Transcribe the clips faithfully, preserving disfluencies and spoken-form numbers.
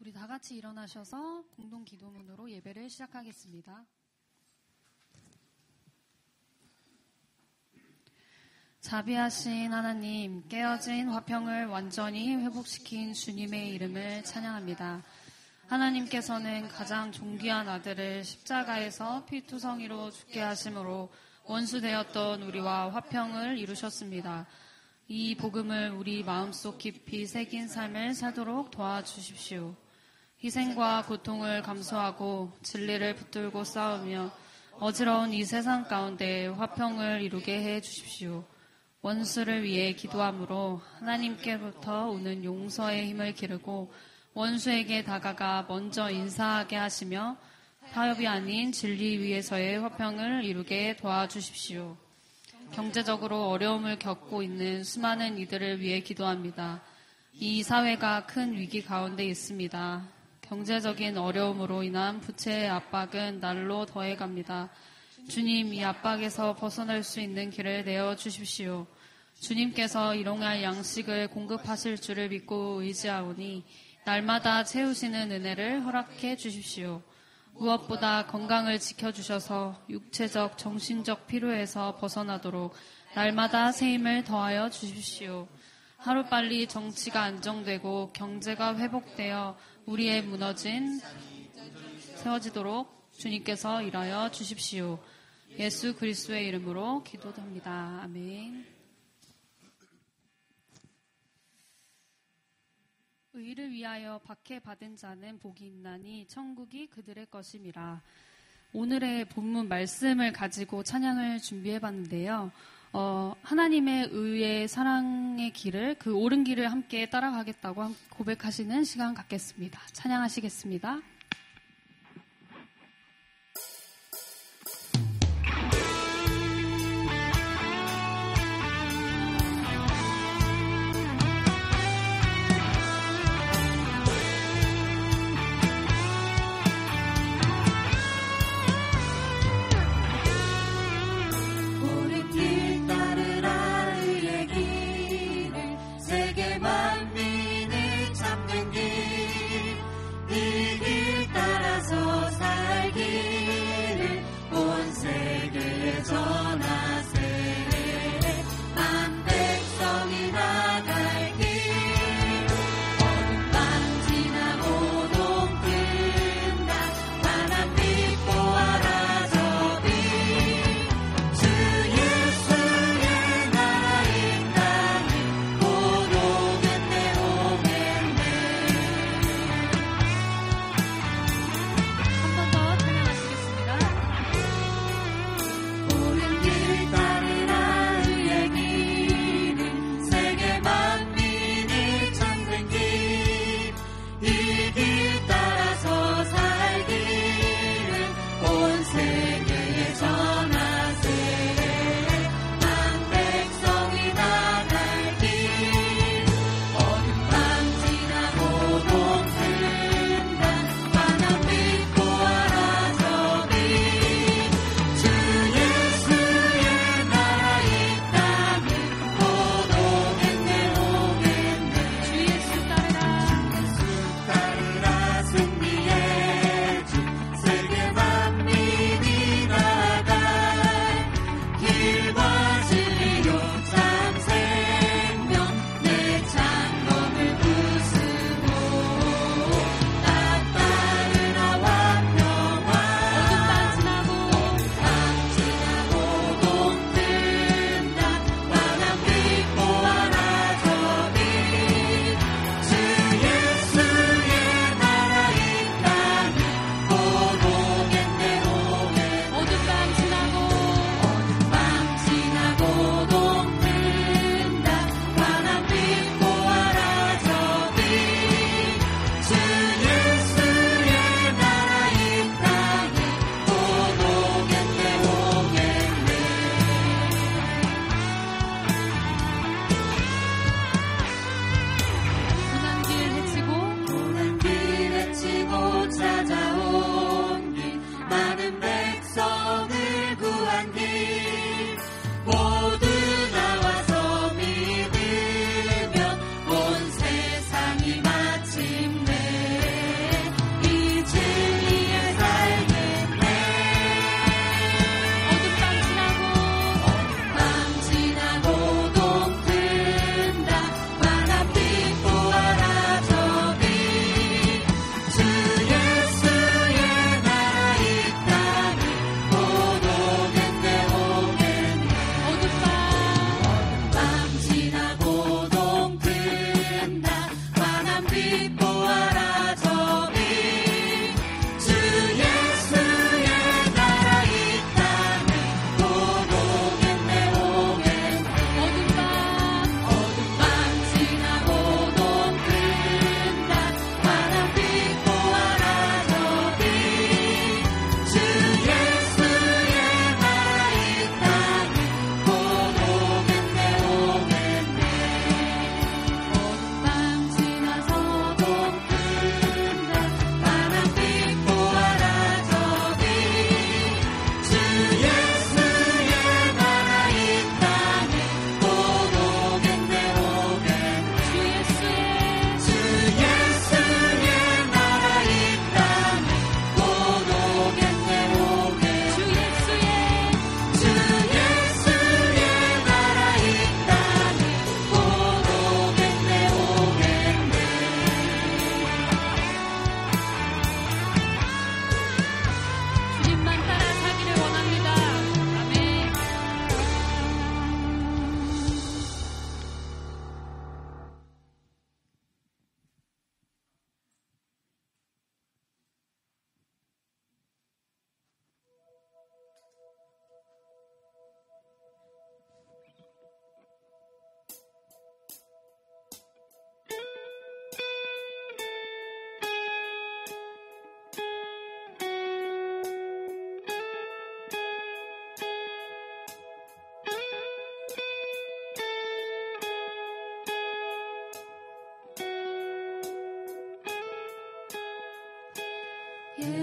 우리 다 같이 일어나셔서 공동 기도문으로 예배를 시작하겠습니다. 자비하신 하나님, 깨어진 화평을 완전히 회복시킨 주님의 이름을 찬양합니다. 하나님께서는 가장 존귀한 아들을 십자가에서 피투성이로 죽게 하심으로 원수되었던 우리와 화평을 이루셨습니다. 이 복음을 우리 마음속 깊이 새긴 삶을 살도록 도와주십시오. 희생과 고통을 감수하고 진리를 붙들고 싸우며 어지러운 이 세상 가운데 화평을 이루게 해 주십시오. 원수를 위해 기도함으로 하나님께로부터 오는 용서의 힘을 기르고 원수에게 다가가 먼저 인사하게 하시며 타협이 아닌 진리 위에서의 화평을 이루게 도와주십시오. 경제적으로 어려움을 겪고 있는 수많은 이들을 위해 기도합니다. 이 사회가 큰 위기 가운데 있습니다. 경제적인 어려움으로 인한 부채의 압박은 날로 더해갑니다. 주님, 이 압박에서 벗어날 수 있는 길을 내어주십시오. 주님께서 일용할 양식을 공급하실 줄을 믿고 의지하오니 날마다 채우시는 은혜를 허락해 주십시오. 무엇보다 건강을 지켜주셔서 육체적, 정신적 피로에서 벗어나도록 날마다 새 힘을 더하여 주십시오. 하루빨리 정치가 안정되고 경제가 회복되어 우리의 무너진 세워지도록 주님께서 일하여 주십시오. 예수 그리스도의 이름으로 기도드립니다. 아멘. 의를 위하여 박해받은 자는 복이 있나니 천국이 그들의 것임이라. 오늘의 본문 말씀을 가지고 찬양을 준비해봤는데요. 어, 하나님의 의의 사랑의 길을, 그 옳은 길을 함께 따라가겠다고 고백하시는 시간 갖겠습니다. 찬양하시겠습니다. 세계 만민이 찾는 길, 이 길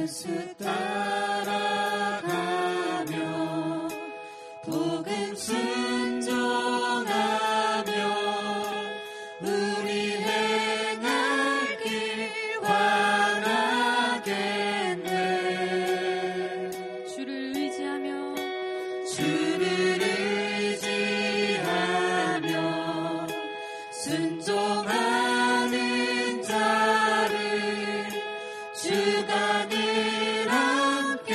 예수 따라가며 복음 순종하며 우리 행할 길 환하겠네. 주를 의지하며 주를 의지하며 순종하는 자를 주가 늘 함께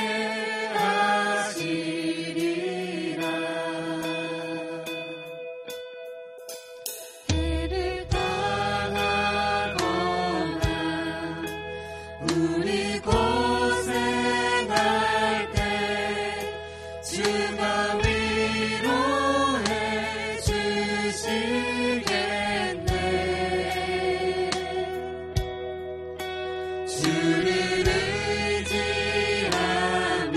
하시리라. 해를 당하거나 우리 고생할 때 주가 위로해 주시겠네. 주를 의지하며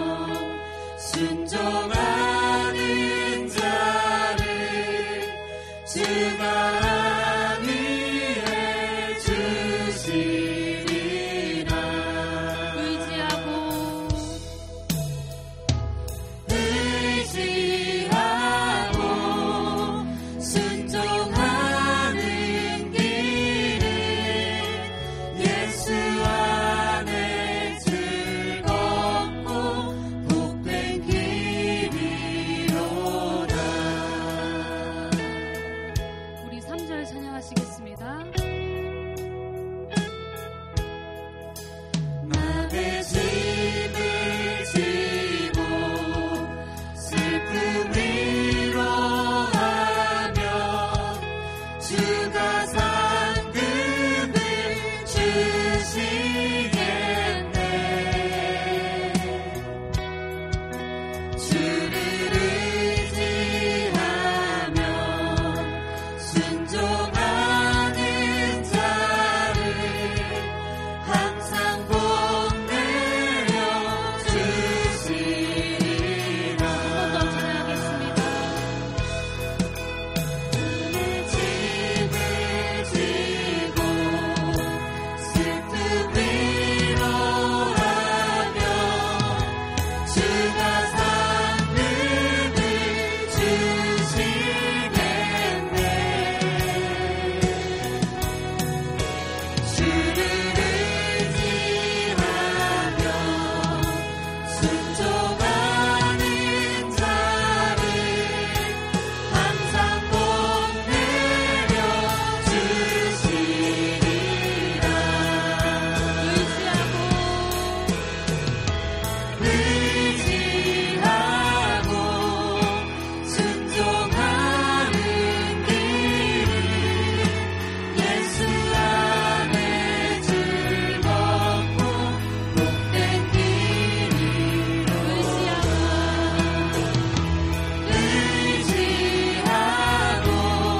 순종하는 자를 주가 위해 주시리라. 의지하고 의지하고 순종하는 길은 예수 안에 즐겁고 복된 길이로다. 우리 삼 절 찬양하시겠습니다. 맘의 짐을 지고 슬픔 위로하며 주가 상급을 주시겠네. 주를 의지하며 순종하는 자를 항상 복내려 주시리라. 한 번 더 찬양하겠습니다. 내 짐을 지고 슬픔 위로하며 주가 상급을 주시겠네. 주를 의지하며 순종하는 자를 항상 복내려 주시리라. 의지하고 순종하는 길은 예수 안에 즐겁고 복된 길이로다. 의지하고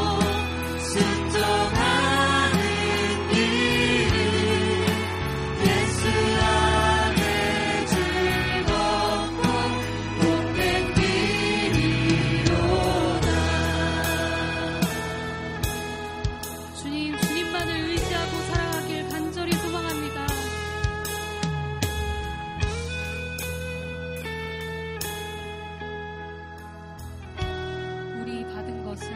순종하는 길은 예수 안에 즐겁고 복된 길이로다. 주님, 주님만을 의지하고 살아가길 간절히 소망합니다. 우리 받은 것을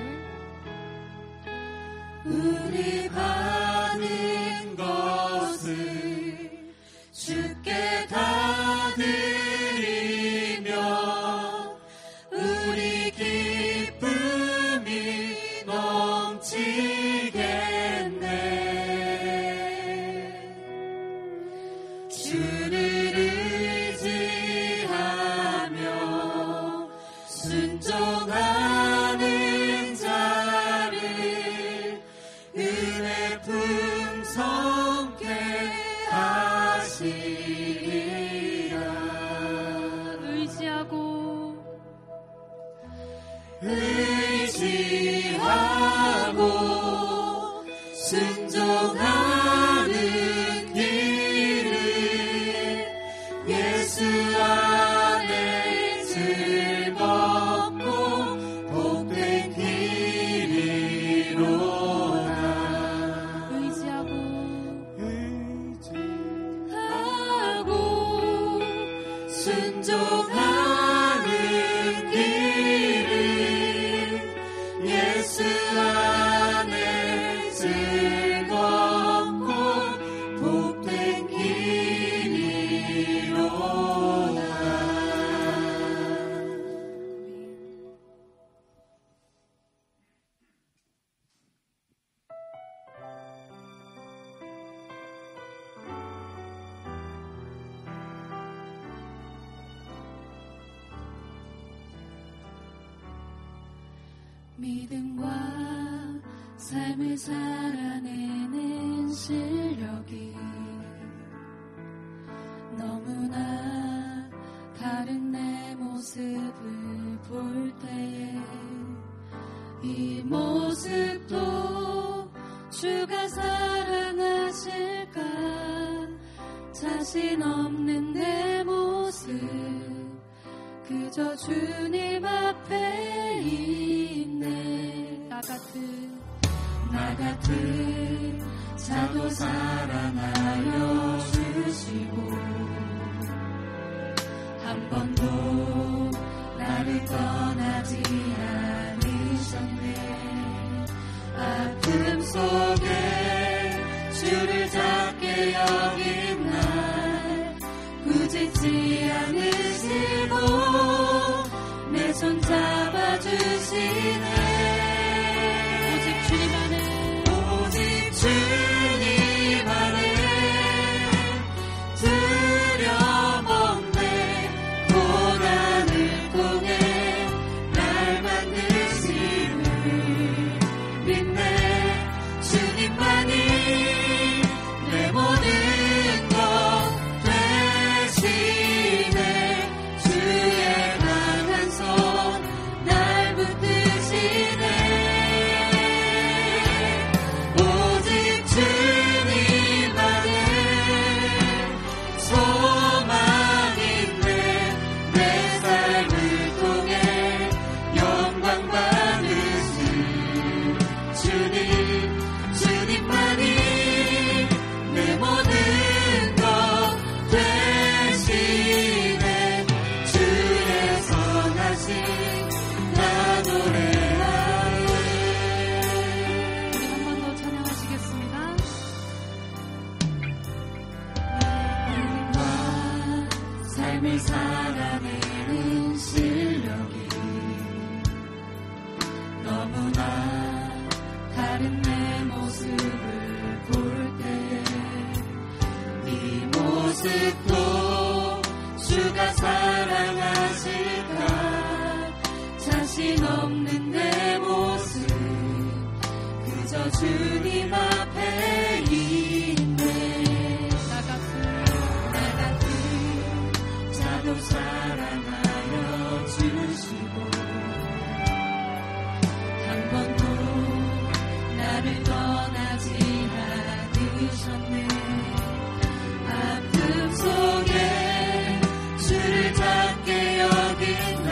우리 받은 것을 주께 다 드리며 우리 기쁨이 넘치겠네. 주를 의지하며 순종하는 자를 은혜 풍성케 하시리라. 의지하고 의지하고 순종하는 길은 예수 안에 즐겁고 복된 길이로다. 의지하고 의지하고 순종하는 길을 예수 안에 즐겁고 복된 길이로다. 믿음과 삶을 살아내는 실력이 너무나 다른 내 모습을 볼 때에 이 모습도 주가 사랑하실까? 자신 없는 내 모습 그저 주님 앞에 있네. 나 같은 나 같은 자도 사랑하여 주시고 한 번도 나를 떠나지 않으셨네. 아픔 속에 주를 작게 여긴 날 꾸짖지 않으시고 내 손 잡아주시네. 오직 주님 안에 오직 주님 안에 두려움 없네. 고난을 통해 날 만드심을 믿네. 주님만이 내 모든 것 되시네. 주의 강한 손 날 붙드시네. 오직 주님 안에 소망 있네. 내 삶을 통해 영광 받으신 주님, 주님만이 내 모든 것 되시네. 주의 선하심 나 노래하네. 우리 한 번 더 찬양하시겠습니다. 믿음과 삶을 살아내는 실력이 너무나 다른 내 모습을 볼 때에 이 모습도 주가 사랑하실까? 자신 없는 내 모습 그저 주님 앞에 있네. 나 같은 나 같은 자도 사랑하여 주시고 한 번도 나를 떠나지 않으셨네. 아픔 속에 주를 작게 여긴 날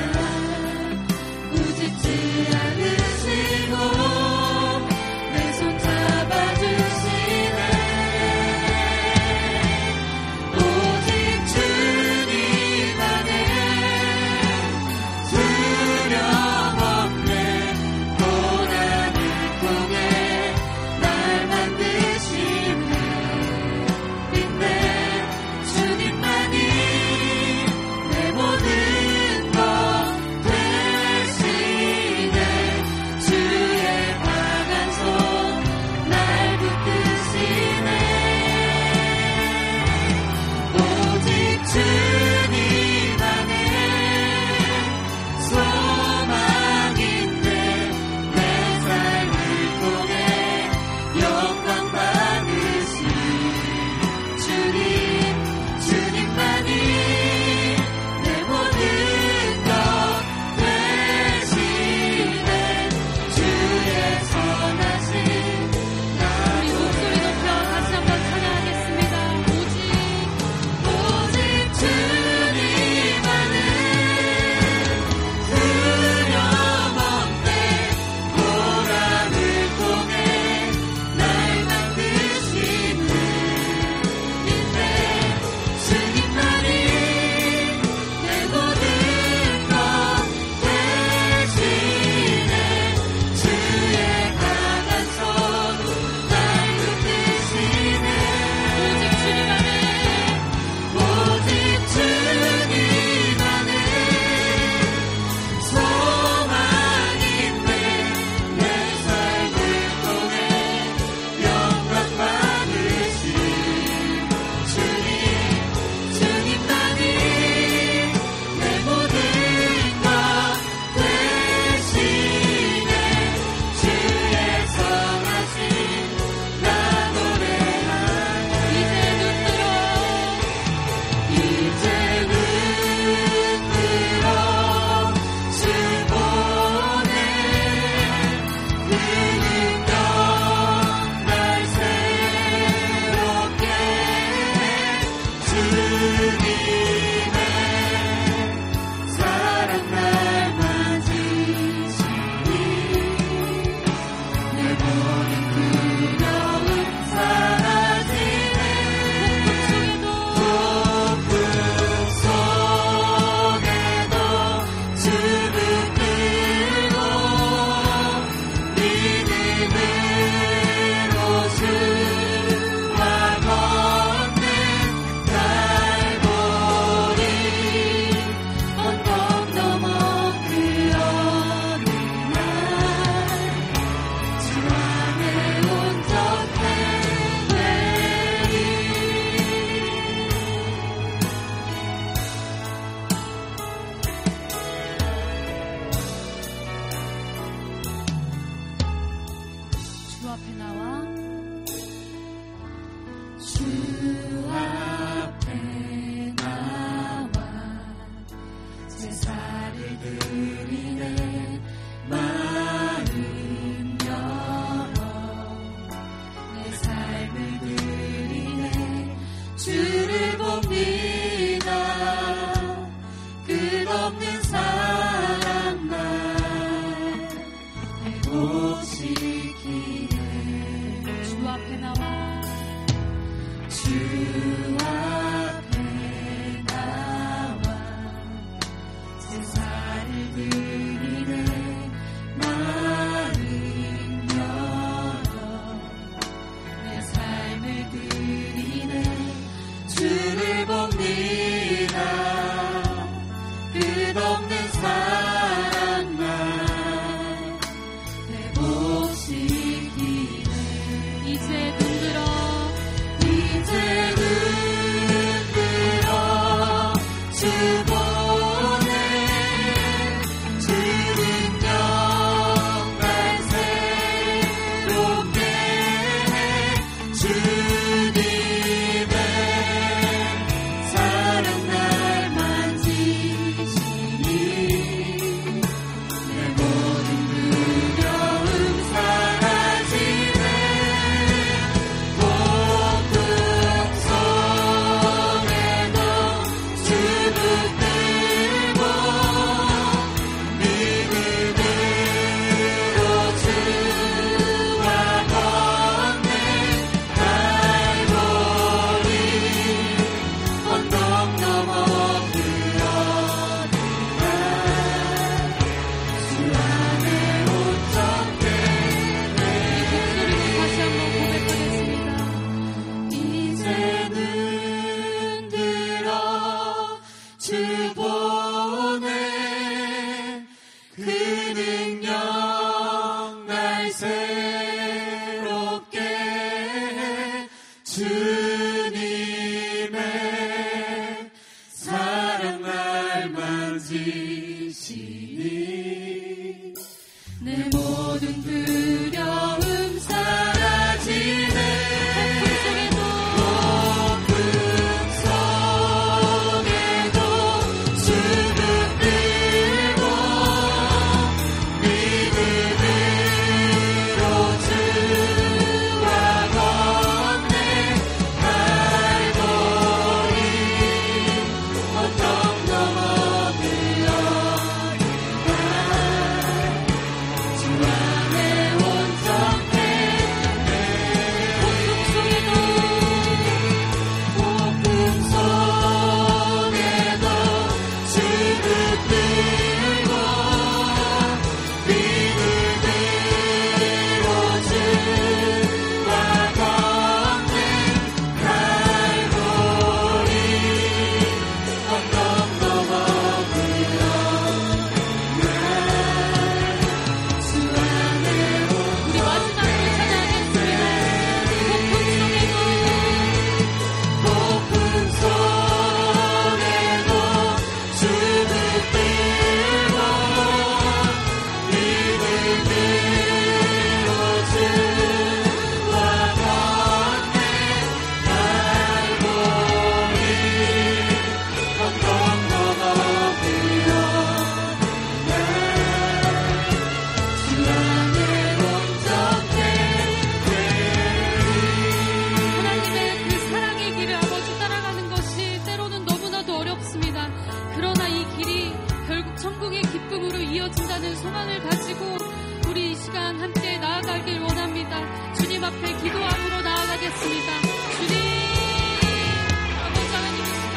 꾸짖지 않으시고 내 손 잡아주시네. 오직 주님 안에 두려움 없네. 고난을 통해 날 만드시네. 드리네 마음 열어 내 삶을 드리네 주를 봅니다 끝없는 사랑만 회복시키네 주 앞에 나와 주 앞에 나와 제사를 드리네 마음 열어 내 삶을 드리네 주를 봅니다 끝없는 사랑만 회복시키네 이제 눈들어 이제 눈들어 주 보네 주 능력 날 새롭게 해 주님의 사랑 날 만지시니 내 모든 두려움 사라지네 폭풍 속에도 주 붙들고 믿음으로 주와 걷네 갈보리 언덕 넘어 그어들라 주 안에 온전해 목소리로 다시 한번 고백하겠습니다. 이제 눈들어 주 보네 그 능력 날 새롭게 해 주님의 사랑 날 만지시니 내 모든 두려움 사라지네 폭풍 속에도 주 붙들고 믿음으로 주와 걷네 갈보리 언덕 넘어 그어들라 주 안에 온전해 폭풍 속에도 주 붙들고 믿음으로 주와 걷네 갈보리 언덕 넘어 그어들라 주 안에 우리 마지막으로 찬양하겠습니다. 폭풍 속에도 주 붙들고 믿음으로 주와 걷네 갈보리 언덕 넘어 그어들라 주 안에 온전해 하나님의 그 사랑의 길을 아버지 따라가는 것이 때로는 너무나도 어렵습니다. 그러나 이 길이 결국 천국의 기쁨으로 이어진다는 소망을 가지고 우리 이 시간 함께 나아가길 원합니다. 주님 앞에 기도함으로 나아가겠습니다. 주님, 아버지 하나님 이 시간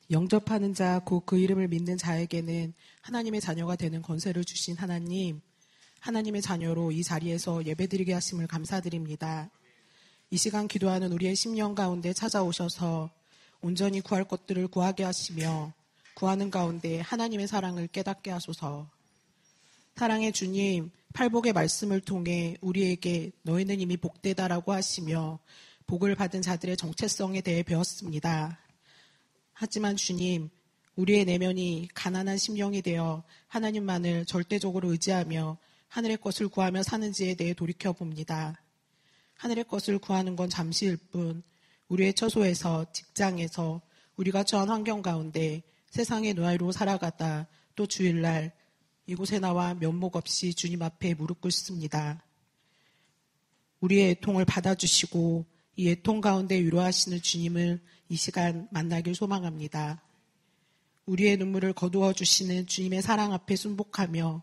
영접하는 자, 곧 그 이름을 믿는 자에게는 하나님의 자녀가 되는 권세를 주신 하나님, 하나님의 자녀로 이 자리에서 예배드리게 하심을 감사드립니다. 이 시간 기도하는 우리의 심령 가운데 찾아오셔서 온전히 구할 것들을 구하게 하시며 구하는 가운데 하나님의 사랑을 깨닫게 하소서. 사랑의 주님, 팔복의 말씀을 통해 우리에게 너희는 이미 복되다라고 하시며 복을 받은 자들의 정체성에 대해 배웠습니다. 하지만 주님, 우리의 내면이 가난한 심령이 되어 하나님만을 절대적으로 의지하며 하늘의 것을 구하며 사는지에 대해 돌이켜봅니다. 하늘의 것을 구하는 건 잠시일 뿐 우리의 처소에서, 직장에서, 우리가 처한 환경 가운데 세상의 노예로 살아가다 또 주일날 이곳에 나와 면목 없이 주님 앞에 무릎 꿇습니다. 우리의 애통을 받아주시고 이 애통 가운데 위로하시는 주님을 이 시간 만나길 소망합니다. 우리의 눈물을 거두어 주시는 주님의 사랑 앞에 순복하며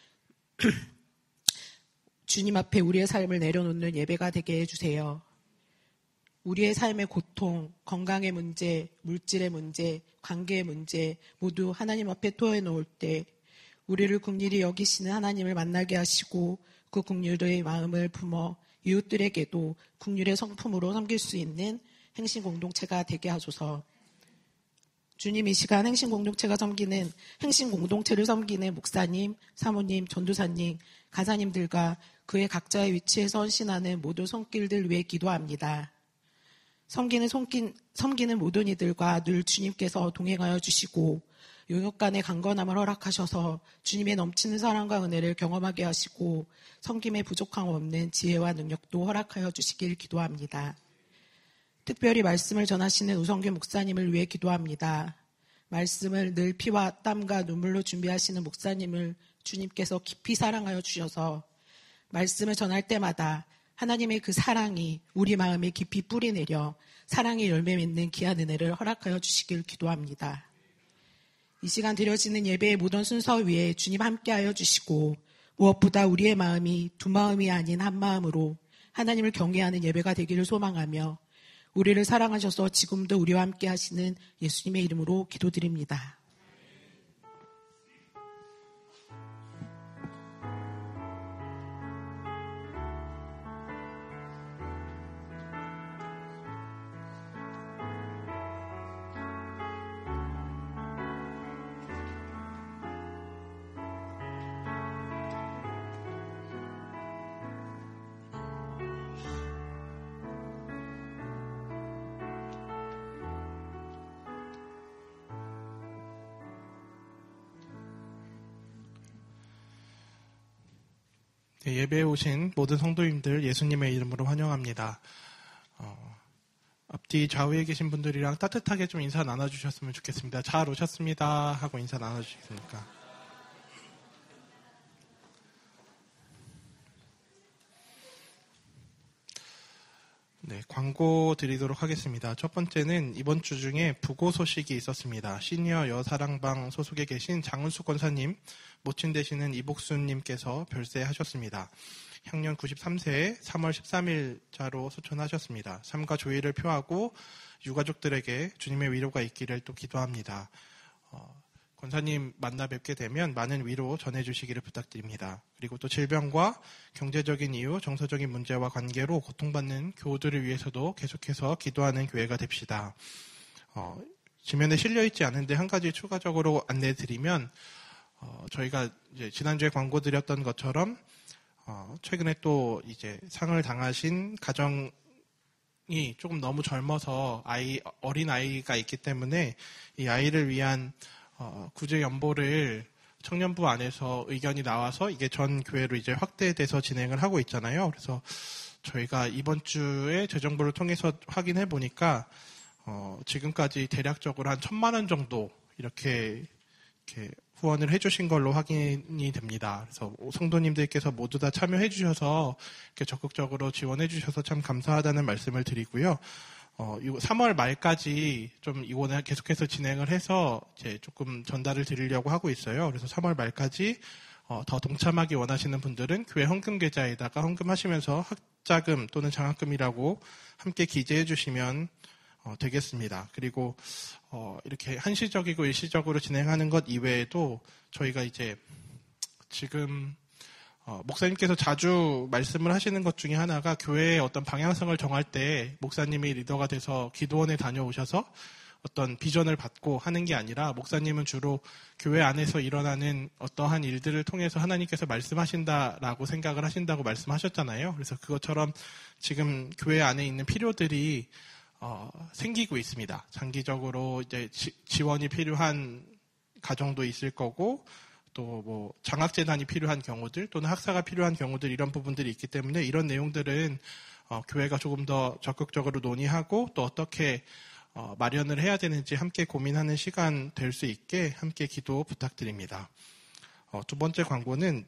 주님 앞에 우리의 삶을 내려놓는 예배가 되게 해주세요. 우리의 삶의 고통, 건강의 문제, 물질의 문제, 관계의 문제 모두 하나님 앞에 토해놓을 때 우리를 긍휼히 여기시는 하나님을 만나게 하시고 그 긍휼의 마음을 품어 이웃들에게도 긍휼의 성품으로 섬길 수 있는 행신 공동체가 되게 하소서. 주님, 이 시간 행신 공동체가 섬기는 행신 공동체를 섬기는 목사님, 사모님, 전도사님, 가사님들과 그의 각자의 위치에서 헌신하는 모든 손길들 위해 기도합니다. 섬기는 손길, 섬기는 모든 이들과 늘 주님께서 동행하여 주시고 용역 간의 강건함을 허락하셔서 주님의 넘치는 사랑과 은혜를 경험하게 하시고 섬김에 부족함 없는 지혜와 능력도 허락하여 주시길 기도합니다. 특별히 말씀을 전하시는 우성규 목사님을 위해 기도합니다. 말씀을 늘 피와 땀과 눈물로 준비하시는 목사님을 주님께서 깊이 사랑하여 주셔서 말씀을 전할 때마다 하나님의 그 사랑이 우리 마음에 깊이 뿌리내려 사랑의 열매 맺는 귀한 은혜를 허락하여 주시길 기도합니다. 이 시간 드려지는 예배의 모든 순서 위에 주님 함께하여 주시고 무엇보다 우리의 마음이 두 마음이 아닌 한 마음으로 하나님을 경외하는 예배가 되기를 소망하며 우리를 사랑하셔서 지금도 우리와 함께 하시는 예수님의 이름으로 기도드립니다. 예배에 오신 모든 성도님들 예수님의 이름으로 환영합니다. 어, 앞뒤 좌우에 계신 분들이랑 따뜻하게 좀 인사 나눠주셨으면 좋겠습니다. 잘 오셨습니다 하고 인사 나눠주시겠습니까? 네, 광고 드리도록 하겠습니다. 첫 번째는 이번 주 중에 부고 소식이 있었습니다. 시니어 여사랑방 소속에 계신 장은수 권사님, 모친 되시는 이복순님께서 별세하셨습니다. 향년 구십삼 세에 삼월 십삼일자로 소천하셨습니다. 삶과 조의를 표하고 유가족들에게 주님의 위로가 있기를 또 기도합니다. 어, 권사님 만나 뵙게 되면 많은 위로 전해주시기를 부탁드립니다. 그리고 또 질병과 경제적인 이유, 정서적인 문제와 관계로 고통받는 교우들을 위해서도 계속해서 기도하는 교회가 됩시다. 어, 지면에 실려있지 않은데 한 가지 추가적으로 안내드리면 어, 저희가 이제 지난주에 광고 드렸던 것처럼 어, 최근에 또 이제 상을 당하신 가정이 조금 너무 젊어서 아이 어린 아이가 있기 때문에 이 아이를 위한 어, 구제 연보를 청년부 안에서 의견이 나와서 이게 전 교회로 이제 확대돼서 진행을 하고 있잖아요. 그래서 저희가 이번 주에 재정부를 통해서 확인해 보니까 어, 지금까지 대략적으로 한 천만 원 정도 이렇게 이렇게 후원을 해주신 걸로 확인이 됩니다. 그래서 성도님들께서 모두 다 참여해 주셔서 이렇게 적극적으로 지원해 주셔서 참 감사하다는 말씀을 드리고요. 어, 삼월 말까지 좀 이거는 계속해서 진행을 해서 이제 조금 전달을 드리려고 하고 있어요. 그래서 삼월 말까지 어, 더 동참하기 원하시는 분들은 교회 헌금 계좌에다가 헌금하시면서 학자금 또는 장학금이라고 함께 기재해 주시면 어, 되겠습니다. 그리고 어, 이렇게 한시적이고 일시적으로 진행하는 것 이외에도 저희가 이제 지금 어, 목사님께서 자주 말씀을 하시는 것 중에 하나가 교회의 어떤 방향성을 정할 때 목사님이 리더가 돼서 기도원에 다녀오셔서 어떤 비전을 받고 하는 게 아니라 목사님은 주로 교회 안에서 일어나는 어떠한 일들을 통해서 하나님께서 말씀하신다라고 생각을 하신다고 말씀하셨잖아요. 그래서 그것처럼 지금 교회 안에 있는 필요들이 어, 생기고 있습니다. 장기적으로 이제 지, 지원이 필요한 가정도 있을 거고 또 뭐 장학재단이 필요한 경우들 또는 학사가 필요한 경우들 이런 부분들이 있기 때문에 이런 내용들은 어, 교회가 조금 더 적극적으로 논의하고 또 어떻게 어, 마련을 해야 되는지 함께 고민하는 시간 될 수 있게 함께 기도 부탁드립니다. 어, 두 번째 광고는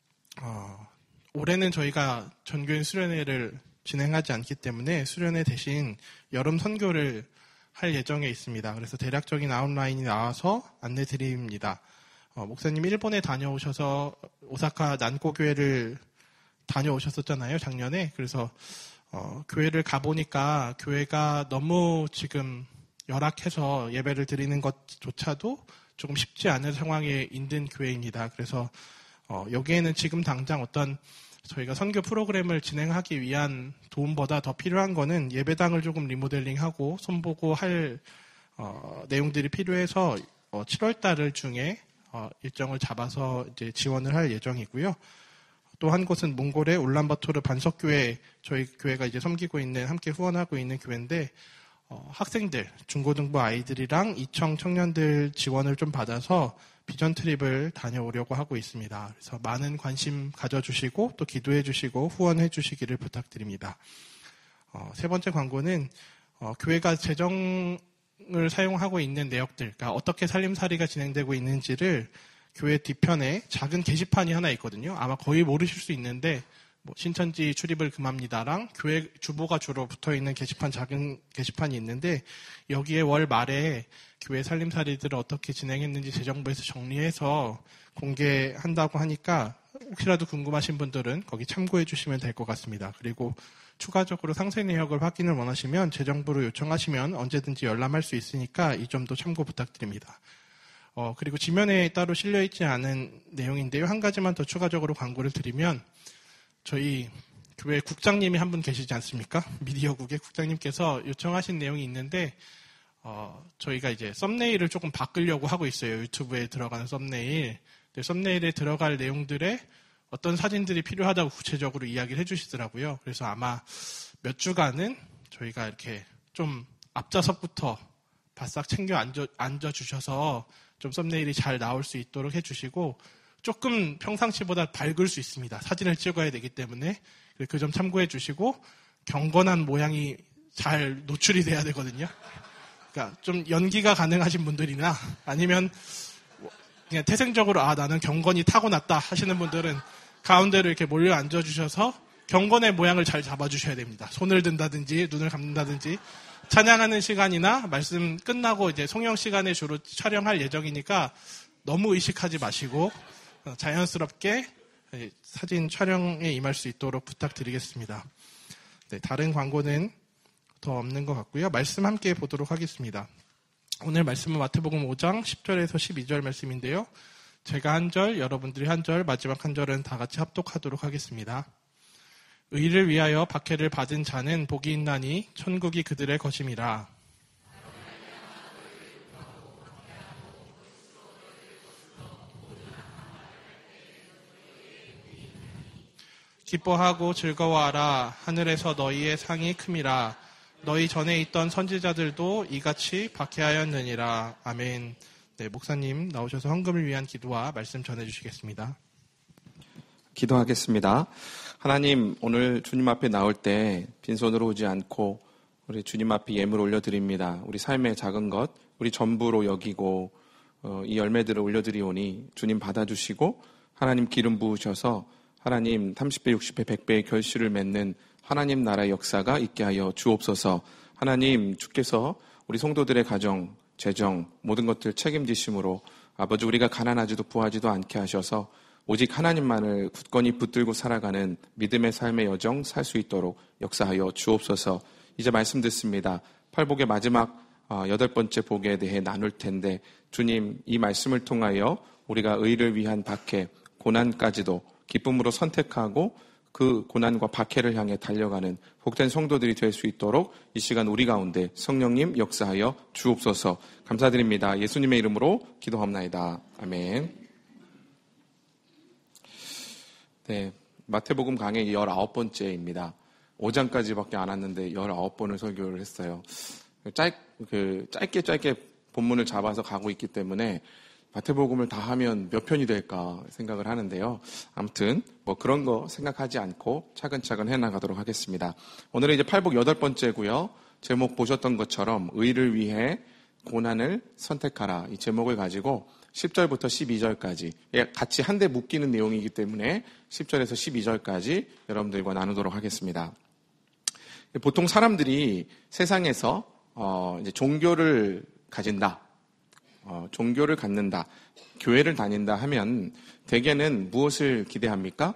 어, 올해는 저희가 전교인 수련회를 진행하지 않기 때문에 수련회 대신 여름 선교를 할 예정에 있습니다. 그래서 대략적인 아웃라인이 나와서 안내 드립니다. 어, 목사님 일본에 다녀오셔서 오사카 난코교회를 다녀오셨었잖아요, 작년에. 그래서 어, 교회를 가보니까 교회가 너무 지금 열악해서 예배를 드리는 것조차도 조금 쉽지 않은 상황에 있는 교회입니다. 그래서 어, 여기에는 지금 당장 어떤 저희가 선교 프로그램을 진행하기 위한 도움보다 더 필요한 거는 예배당을 조금 리모델링하고 손보고 할 어, 내용들이 필요해서 어, 칠월 달 중에 어, 일정을 잡아서 이제 지원을 할 예정이고요. 또 한 곳은 몽골의 울란바토르 반석교회, 저희 교회가 이제 섬기고 있는, 함께 후원하고 있는 교회인데, 어, 학생들, 중고등부 아이들이랑 이청 청년들 지원을 좀 받아서 비전 트립을 다녀오려고 하고 있습니다. 그래서 많은 관심 가져주시고, 또 기도해주시고, 후원해주시기를 부탁드립니다. 어, 세 번째 광고는, 어, 교회가 재정을 사용하고 있는 내역들, 그러니까 어떻게 살림살이가 진행되고 있는지를 교회 뒤편에 작은 게시판이 하나 있거든요. 아마 거의 모르실 수 있는데 뭐 신천지 출입을 금합니다랑 교회 주보가 주로 붙어있는 게시판, 작은 게시판이 있는데 여기에 월 말에 교회 살림살이들을 어떻게 진행했는지 재정부에서 정리해서 공개한다고 하니까 혹시라도 궁금하신 분들은 거기 참고해 주시면 될 것 같습니다. 그리고 추가적으로 상세 내역을 확인을 원하시면 재정부로 요청하시면 언제든지 열람할 수 있으니까 이 점도 참고 부탁드립니다. 어, 그리고 지면에 따로 실려있지 않은 내용인데요. 한 가지만 더 추가적으로 광고를 드리면, 저희 교회 국장님이 한 분 계시지 않습니까? 미디어국의 국장님께서 요청하신 내용이 있는데, 어, 저희가 이제 썸네일을 조금 바꾸려고 하고 있어요. 유튜브에 들어가는 썸네일. 썸네일에 들어갈 내용들에 어떤 사진들이 필요하다고 구체적으로 이야기를 해주시더라고요. 그래서 아마 몇 주간은 저희가 이렇게 좀 앞좌석부터 바싹 챙겨 앉아, 앉아주셔서 좀 썸네일이 잘 나올 수 있도록 해주시고 조금 평상시보다 밝을 수 있습니다. 사진을 찍어야 되기 때문에 그 점 참고해 주시고 경건한 모양이 잘 노출이 돼야 되거든요. 그러니까 좀 연기가 가능하신 분들이나 아니면 그냥 태생적으로 아 나는 경건이 타고났다 하시는 분들은 가운데로 이렇게 몰려 앉아주셔서 경건의 모양을 잘 잡아주셔야 됩니다. 손을 든다든지 눈을 감는다든지 찬양하는 시간이나 말씀 끝나고 이제 송영 시간에 주로 촬영할 예정이니까 너무 의식하지 마시고 자연스럽게 사진 촬영에 임할 수 있도록 부탁드리겠습니다. 네, 다른 광고는 더 없는 것 같고요. 말씀 함께 보도록 하겠습니다. 오늘 말씀은 마태복음 오 장 십 절에서 십이 절 말씀인데요. 제가 한 절, 여러분들이 한 절, 마지막 한 절은 다 같이 합독하도록 하겠습니다. 의를 위하여 박해를 받은 자는 복이 있나니 천국이 그들의 것임이라. 기뻐하고 즐거워하라. 하늘에서 너희의 상이 큼이라. 너희 전에 있던 선지자들도 이같이 박해하였느니라. 아멘. 네, 목사님 나오셔서 헌금을 위한 기도와 말씀 전해주시겠습니다. 기도하겠습니다. 하나님, 오늘 주님 앞에 나올 때 빈손으로 오지 않고 우리 주님 앞에 예물 올려드립니다. 우리 삶의 작은 것, 우리 전부로 여기고 어, 이 열매들을 올려드리오니 주님 받아주시고 하나님 기름 부으셔서 하나님 삼십 배, 육십 배, 백 배의 결실을 맺는 하나님 나라의 역사가 있게 하여 주옵소서. 하나님, 주께서 우리 성도들의 가정, 재정, 모든 것들 책임지심으로 아버지 우리가 가난하지도 부하지도 않게 하셔서 오직 하나님만을 굳건히 붙들고 살아가는 믿음의 삶의 여정 살 수 있도록 역사하여 주옵소서. 이제 말씀 듣습니다. 팔복의 마지막 여덟 번째 복에 대해 나눌 텐데 주님 이 말씀을 통하여 우리가 의를 위한 박해, 고난까지도 기쁨으로 선택하고 그 고난과 박해를 향해 달려가는 복된 성도들이 될 수 있도록 이 시간 우리 가운데 성령님 역사하여 주옵소서. 감사드립니다. 예수님의 이름으로 기도합나이다. 아멘. 네, 마태복음 강의 열아홉 번째입니다. 오 장까지밖에 안 왔는데 열아홉 번을 설교를 했어요. 짧, 그, 짧게 짧게 본문을 잡아서 가고 있기 때문에 마태복음을 다 하면 몇 편이 될까 생각을 하는데요. 아무튼 뭐 그런 거 생각하지 않고 차근차근 해나가도록 하겠습니다. 오늘은 이제 팔복 여덟 번째고요. 제목 보셨던 것처럼 의를 위해 고난을 선택하라. 이 제목을 가지고 십 절부터 십이 절까지 같이 한데 묶이는 내용이기 때문에 십 절에서 십이 절까지 여러분들과 나누도록 하겠습니다. 보통 사람들이 세상에서 어, 이제 종교를 가진다. 어, 종교를 갖는다, 교회를 다닌다 하면 대개는 무엇을 기대합니까?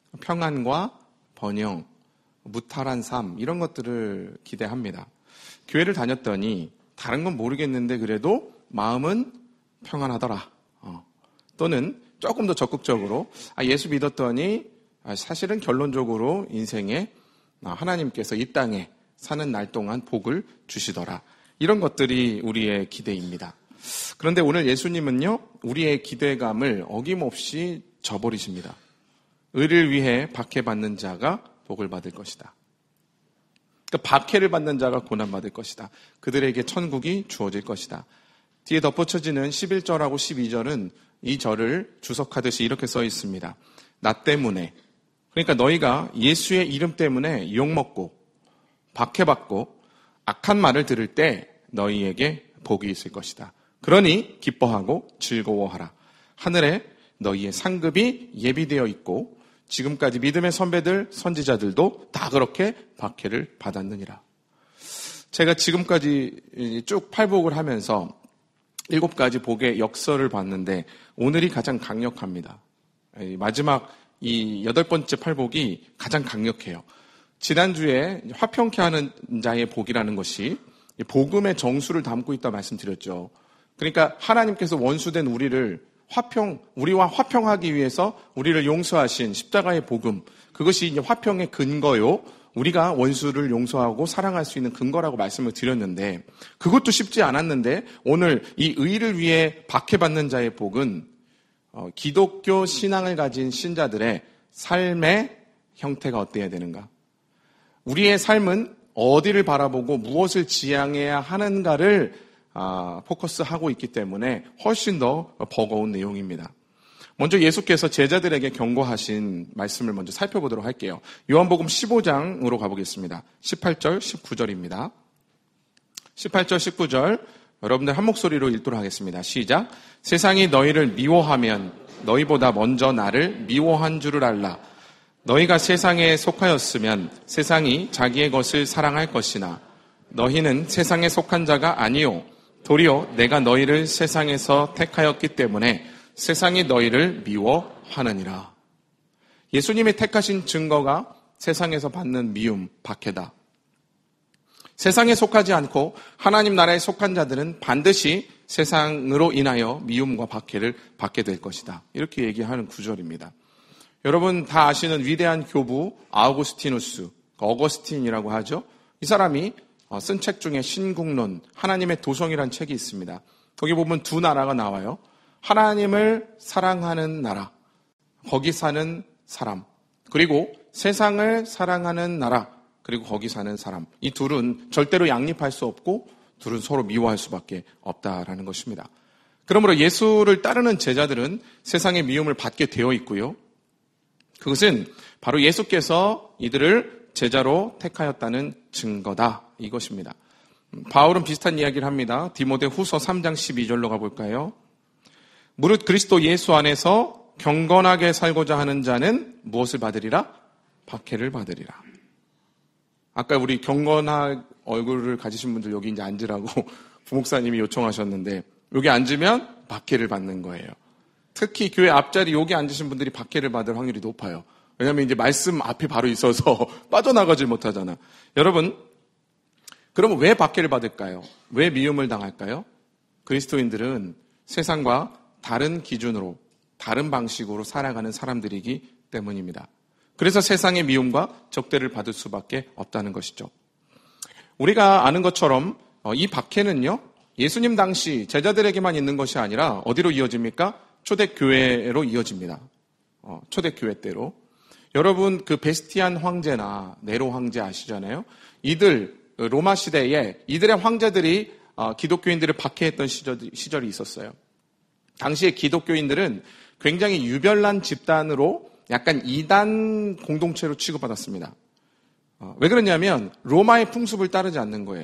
평안과 번영, 무탈한 삶 이런 것들을 기대합니다. 교회를 다녔더니 다른 건 모르겠는데 그래도 마음은 평안하더라. 어. 또는 조금 더 적극적으로 아, 예수 믿었더니 아, 사실은 결론적으로 인생에 아, 하나님께서 이 땅에 사는 날 동안 복을 주시더라. 이런 것들이 우리의 기대입니다. 그런데 오늘 예수님은요, 우리의 기대감을 어김없이 저버리십니다. 의를 위해 박해받는 자가 복을 받을 것이다. 그러니까 박해를 받는 자가 고난받을 것이다. 그들에게 천국이 주어질 것이다. 뒤에 덧붙여지는 십일 절하고 십이 절은 이 절을 주석하듯이 이렇게 써 있습니다. 나 때문에, 그러니까 너희가 예수의 이름 때문에 욕먹고 박해받고 악한 말을 들을 때 너희에게 복이 있을 것이다. 그러니 기뻐하고 즐거워하라. 하늘에 너희의 상급이 예비되어 있고 지금까지 믿음의 선배들, 선지자들도 다 그렇게 박해를 받았느니라. 제가 지금까지 쭉 팔복을 하면서 일곱 가지 복의 역설을 봤는데 오늘이 가장 강력합니다. 마지막 이 여덟 번째 팔복이 가장 강력해요. 지난주에 화평케 하는 자의 복이라는 것이 복음의 정수를 담고 있다 말씀드렸죠. 그러니까 하나님께서 원수된 우리를 화평, 우리와 화평하기 위해서 우리를 용서하신 십자가의 복음, 그것이 이제 화평의 근거요. 우리가 원수를 용서하고 사랑할 수 있는 근거라고 말씀을 드렸는데 그것도 쉽지 않았는데 오늘 이 의를 위해 박해받는 자의 복은 어, 기독교 신앙을 가진 신자들의 삶의 형태가 어때야 되는가? 우리의 삶은 어디를 바라보고 무엇을 지향해야 하는가를 아, 포커스하고 있기 때문에 훨씬 더 버거운 내용입니다. 먼저 예수께서 제자들에게 경고하신 말씀을 먼저 살펴보도록 할게요. 요한복음 십오 장으로 가보겠습니다. 십팔 절, 십구 절입니다. 십팔 절, 십구 절 여러분들 한 목소리로 읽도록 하겠습니다. 시작. 세상이 너희를 미워하면 너희보다 먼저 나를 미워한 줄을 알라. 너희가 세상에 속하였으면 세상이 자기의 것을 사랑할 것이나 너희는 세상에 속한 자가 아니요 도리어 내가 너희를 세상에서 택하였기 때문에 세상이 너희를 미워하느니라. 예수님이 택하신 증거가 세상에서 받는 미움, 박해다. 세상에 속하지 않고 하나님 나라에 속한 자들은 반드시 세상으로 인하여 미움과 박해를 받게 될 것이다. 이렇게 얘기하는 구절입니다. 여러분 다 아시는 위대한 교부 아우구스티누스, 어거스틴이라고 하죠. 이 사람이 쓴 책 중에 신국론, 하나님의 도성이라는 책이 있습니다. 거기 보면 두 나라가 나와요. 하나님을 사랑하는 나라, 거기 사는 사람, 그리고 세상을 사랑하는 나라, 그리고 거기 사는 사람. 이 둘은 절대로 양립할 수 없고 둘은 서로 미워할 수밖에 없다라는 것입니다. 그러므로 예수를 따르는 제자들은 세상의 미움을 받게 되어 있고요. 그것은 바로 예수께서 이들을 제자로 택하였다는 증거다. 이것입니다. 바울은 비슷한 이야기를 합니다. 디모데 후서 삼 장 십이 절로 가볼까요? 무릇 그리스도 예수 안에서 경건하게 살고자 하는 자는 무엇을 받으리라? 박해를 받으리라. 아까 우리 경건한 얼굴을 가지신 분들 여기 이제 앉으라고 부목사님이 요청하셨는데 여기 앉으면 박해를 받는 거예요. 특히 교회 앞자리 여기 앉으신 분들이 박해를 받을 확률이 높아요. 왜냐하면 이제 말씀 앞에 바로 있어서 빠져나가질 못하잖아. 여러분, 그러면 왜 박해를 받을까요? 왜 미움을 당할까요? 그리스도인들은 세상과 다른 기준으로, 다른 방식으로 살아가는 사람들이기 때문입니다. 그래서 세상의 미움과 적대를 받을 수밖에 없다는 것이죠. 우리가 아는 것처럼 이 박해는요, 예수님 당시 제자들에게만 있는 것이 아니라 어디로 이어집니까? 초대교회로 이어집니다. 어, 초대교회 때로. 여러분 그 베스티안 황제나 네로 황제 아시잖아요. 이들 로마 시대에 이들의 황제들이 어, 기독교인들을 박해했던 시절이, 시절이 있었어요. 당시에 기독교인들은 굉장히 유별난 집단으로 약간 이단 공동체로 취급받았습니다. 어, 왜 그러냐면 로마의 풍습을 따르지 않는 거예요.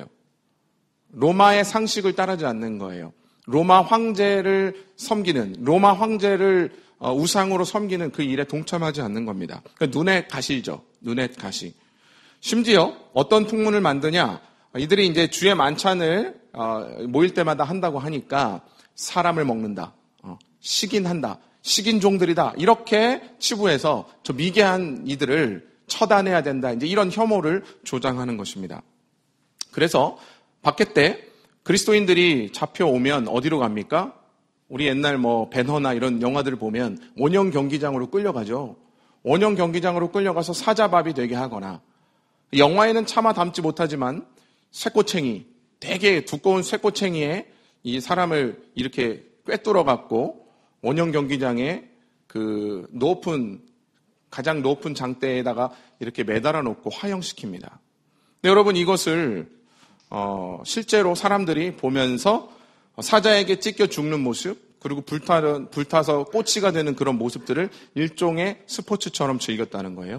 로마의 상식을 따르지 않는 거예요. 로마 황제를 섬기는, 로마 황제를 어, 우상으로 섬기는 그 일에 동참하지 않는 겁니다. 그러니까 눈에 가시죠. 눈에 가시. 심지어 어떤 풍문을 만드냐? 이들이 이제 주의 만찬을 어, 모일 때마다 한다고 하니까 사람을 먹는다, 어, 식인한다, 식인종들이다 이렇게 치부해서 저 미개한 이들을 처단해야 된다. 이제 이런 혐오를 조장하는 것입니다. 그래서 박해 때 그리스도인들이 잡혀오면 어디로 갑니까? 우리 옛날 뭐 벤허나 이런 영화들을 보면 원형 경기장으로 끌려가죠. 원형 경기장으로 끌려가서 사자밥이 되게 하거나, 영화에는 차마 담지 못하지만 쇠꼬챙이, 되게 두꺼운 쇠꼬챙이에 이 사람을 이렇게 꿰뚫어 갖고 원형 경기장에 그 높은, 가장 높은 장대에다가 이렇게 매달아 놓고 화형시킵니다. 근데 여러분 이것을 어, 실제로 사람들이 보면서 사자에게 찢겨 죽는 모습, 그리고 불타, 불타서 꼬치가 되는 그런 모습들을 일종의 스포츠처럼 즐겼다는 거예요.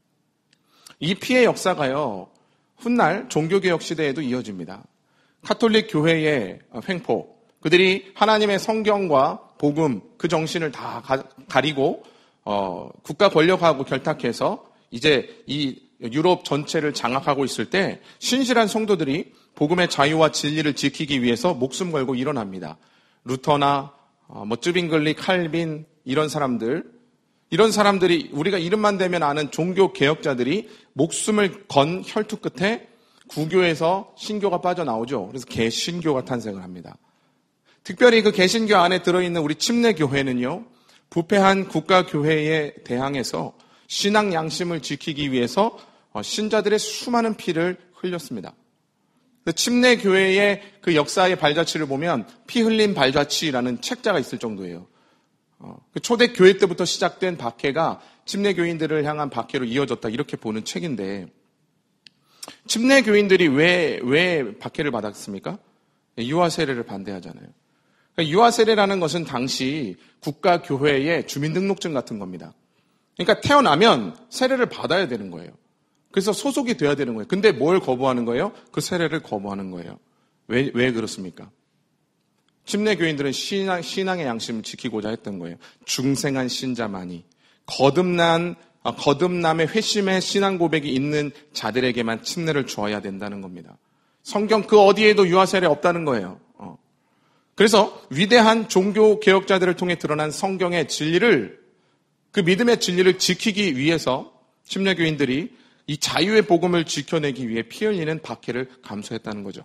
이 피해 역사가요, 훗날 종교개혁 시대에도 이어집니다. 카톨릭 교회의 횡포, 그들이 하나님의 성경과 복음, 그 정신을 다 가, 가리고 어, 국가 권력하고 결탁해서 이제 이 유럽 전체를 장악하고 있을 때 신실한 성도들이 복음의 자유와 진리를 지키기 위해서 목숨 걸고 일어납니다. 루터나 어, 뭐 쯔빙글리, 칼빈 이런 사람들, 이런 사람들이 우리가 이름만 대면 아는 종교 개혁자들이 목숨을 건 혈투 끝에 구교에서 신교가 빠져나오죠. 그래서 개신교가 탄생을 합니다. 특별히 그 개신교 안에 들어있는 우리 침례교회는요, 부패한 국가교회에 대항해서 신앙 양심을 지키기 위해서 신자들의 수많은 피를 흘렸습니다. 침례교회의 그 역사의 발자취를 보면 피 흘린 발자취라는 책자가 있을 정도예요. 초대교회 때부터 시작된 박해가 침례교인들을 향한 박해로 이어졌다, 이렇게 보는 책인데, 침례교인들이 왜, 왜 박해를 받았습니까? 유아세례를 반대하잖아요. 유아세례라는 것은 당시 국가교회의 주민등록증 같은 겁니다. 그러니까 태어나면 세례를 받아야 되는 거예요. 그래서 소속이 돼야 되는 거예요. 근데 뭘 거부하는 거예요? 그 세례를 거부하는 거예요. 왜, 왜 그렇습니까? 침례교인들은 신앙, 신앙의 양심을 지키고자 했던 거예요. 중생한 신자만이, 거듭난, 거듭남의 회심의 신앙 고백이 있는 자들에게만 침례를 주어야 된다는 겁니다. 성경 그 어디에도 유아세례 없다는 거예요. 어. 그래서 위대한 종교 개혁자들을 통해 드러난 성경의 진리를, 그 믿음의 진리를 지키기 위해서 침례교인들이 이 자유의 복음을 지켜내기 위해 피 흘리는 박해를 감수했다는 거죠.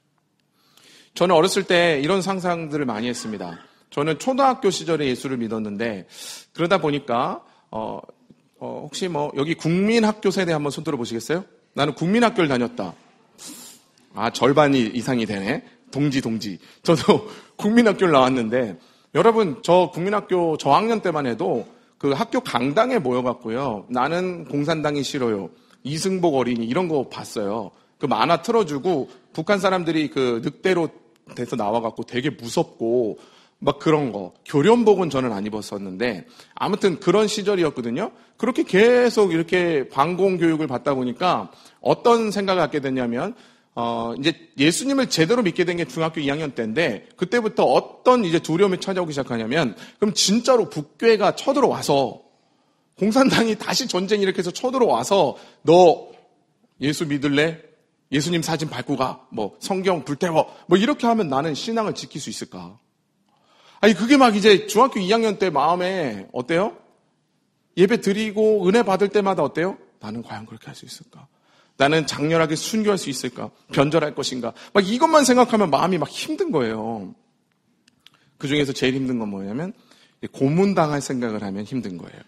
저는 어렸을 때 이런 상상들을 많이 했습니다. 저는 초등학교 시절에 예수를 믿었는데, 그러다 보니까 어, 어, 혹시 뭐 여기 국민학교 세대 한번 손 들어보시겠어요? 나는 국민학교를 다녔다. 아, 절반이 이상이 되네. 동지 동지. 저도 국민학교를 나왔는데, 여러분 저 국민학교 저학년 때만 해도 그 학교 강당에 모여갖고요, 나는 공산당이 싫어요, 이승복 어린이 이런 거 봤어요. 그 만화 틀어주고 북한 사람들이 그 늑대로 돼서 나와갖고 되게 무섭고 막 그런 거. 교련복은 저는 안 입었었는데 아무튼 그런 시절이었거든요. 그렇게 계속 이렇게 반공 교육을 받다 보니까 어떤 생각을 갖게 됐냐면, 어, 이제 예수님을 제대로 믿게 된 게 중학교 이 학년 때인데, 그때부터 어떤 이제 두려움이 찾아오기 시작하냐면, 그럼 진짜로 북괴가 쳐들어와서, 공산당이 다시 전쟁 일으켜서 쳐들어와서, 너 예수 믿을래? 예수님 사진 밟고 가. 뭐, 성경 불태워. 뭐, 이렇게 하면 나는 신앙을 지킬 수 있을까? 아니, 그게 막 이제 중학교 이 학년 때 마음에, 어때요? 예배 드리고 은혜 받을 때마다 어때요? 나는 과연 그렇게 할 수 있을까? 나는 장렬하게 순교할 수 있을까? 변절할 것인가? 막 이것만 생각하면 마음이 막 힘든 거예요. 그 중에서 제일 힘든 건 뭐냐면 고문당할 생각을 하면 힘든 거예요.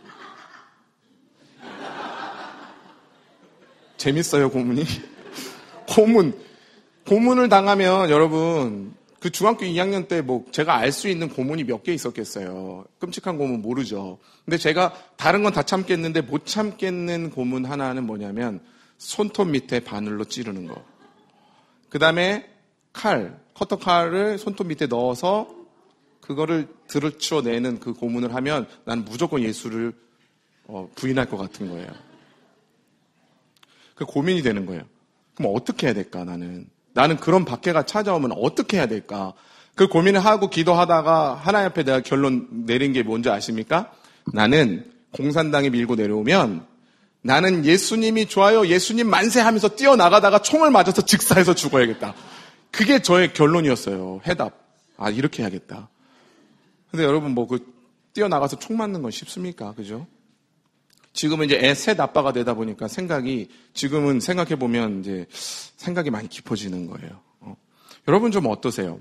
재밌어요, 고문이? 고문. 고문을 당하면 여러분 그 중학교 이 학년 때 뭐 제가 알 수 있는 고문이 몇 개 있었겠어요. 끔찍한 고문 모르죠. 근데 제가 다른 건 다 참겠는데 못 참겠는 고문 하나는 뭐냐면 손톱 밑에 바늘로 찌르는 거. 그 다음에 칼, 커터 칼을 손톱 밑에 넣어서 그거를 들어쳐내는 그 고문을 하면 나는 무조건 예수를 어, 부인할 것 같은 거예요. 그 고민이 되는 거예요. 그럼 어떻게 해야 될까, 나는? 나는 그런 박해가 찾아오면 어떻게 해야 될까? 그 고민을 하고 기도하다가 하나님 앞에 내가 결론 내린 게 뭔지 아십니까? 나는 공산당이 밀고 내려오면 나는 예수님이 좋아요, 예수님 만세 하면서 뛰어나가다가 총을 맞아서 직사해서 죽어야겠다. 그게 저의 결론이었어요. 해답. 아, 이렇게 해야겠다. 근데 여러분 뭐 그 뛰어나가서 총 맞는 건 쉽습니까? 그죠? 지금은 이제 애 셋 아빠가 되다 보니까 생각이, 지금은 생각해보면 이제 생각이 많이 깊어지는 거예요. 어. 여러분 좀 어떠세요?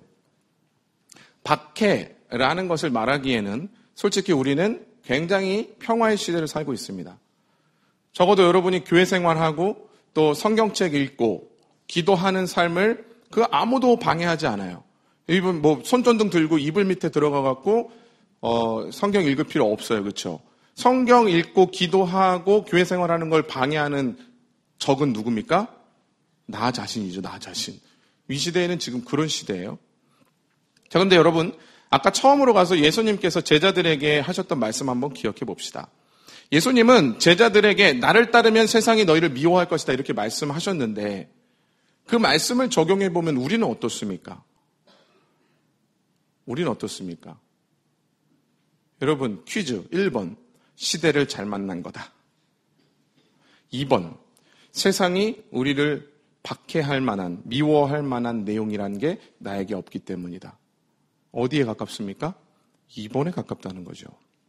박해라는 것을 말하기에는 솔직히 우리는 굉장히 평화의 시대를 살고 있습니다. 적어도 여러분이 교회 생활하고 또 성경책 읽고 기도하는 삶을 그 아무도 방해하지 않아요. 이분 뭐 손전등 들고 이불 밑에 들어가 갖고 어, 성경 읽을 필요 없어요. 그렇죠? 성경 읽고 기도하고 교회 생활하는 걸 방해하는 적은 누굽니까? 나 자신이죠. 나 자신. 이 시대에는 지금 그런 시대예요. 자, 그런데 여러분, 아까 처음으로 가서 예수님께서 제자들에게 하셨던 말씀 한번 기억해 봅시다. 예수님은 제자들에게 나를 따르면 세상이 너희를 미워할 것이다 이렇게 말씀하셨는데 그 말씀을 적용해 보면 우리는 어떻습니까? 우리는 어떻습니까? 여러분, 퀴즈 일 번. 시대를 잘 만난 거다. 이 번. 세상이 우리를 박해할 만한, 미워할 만한 내용이라는 게 나에게 없기 때문이다. 어디에 가깝습니까? 이 번에 가깝다는 거죠.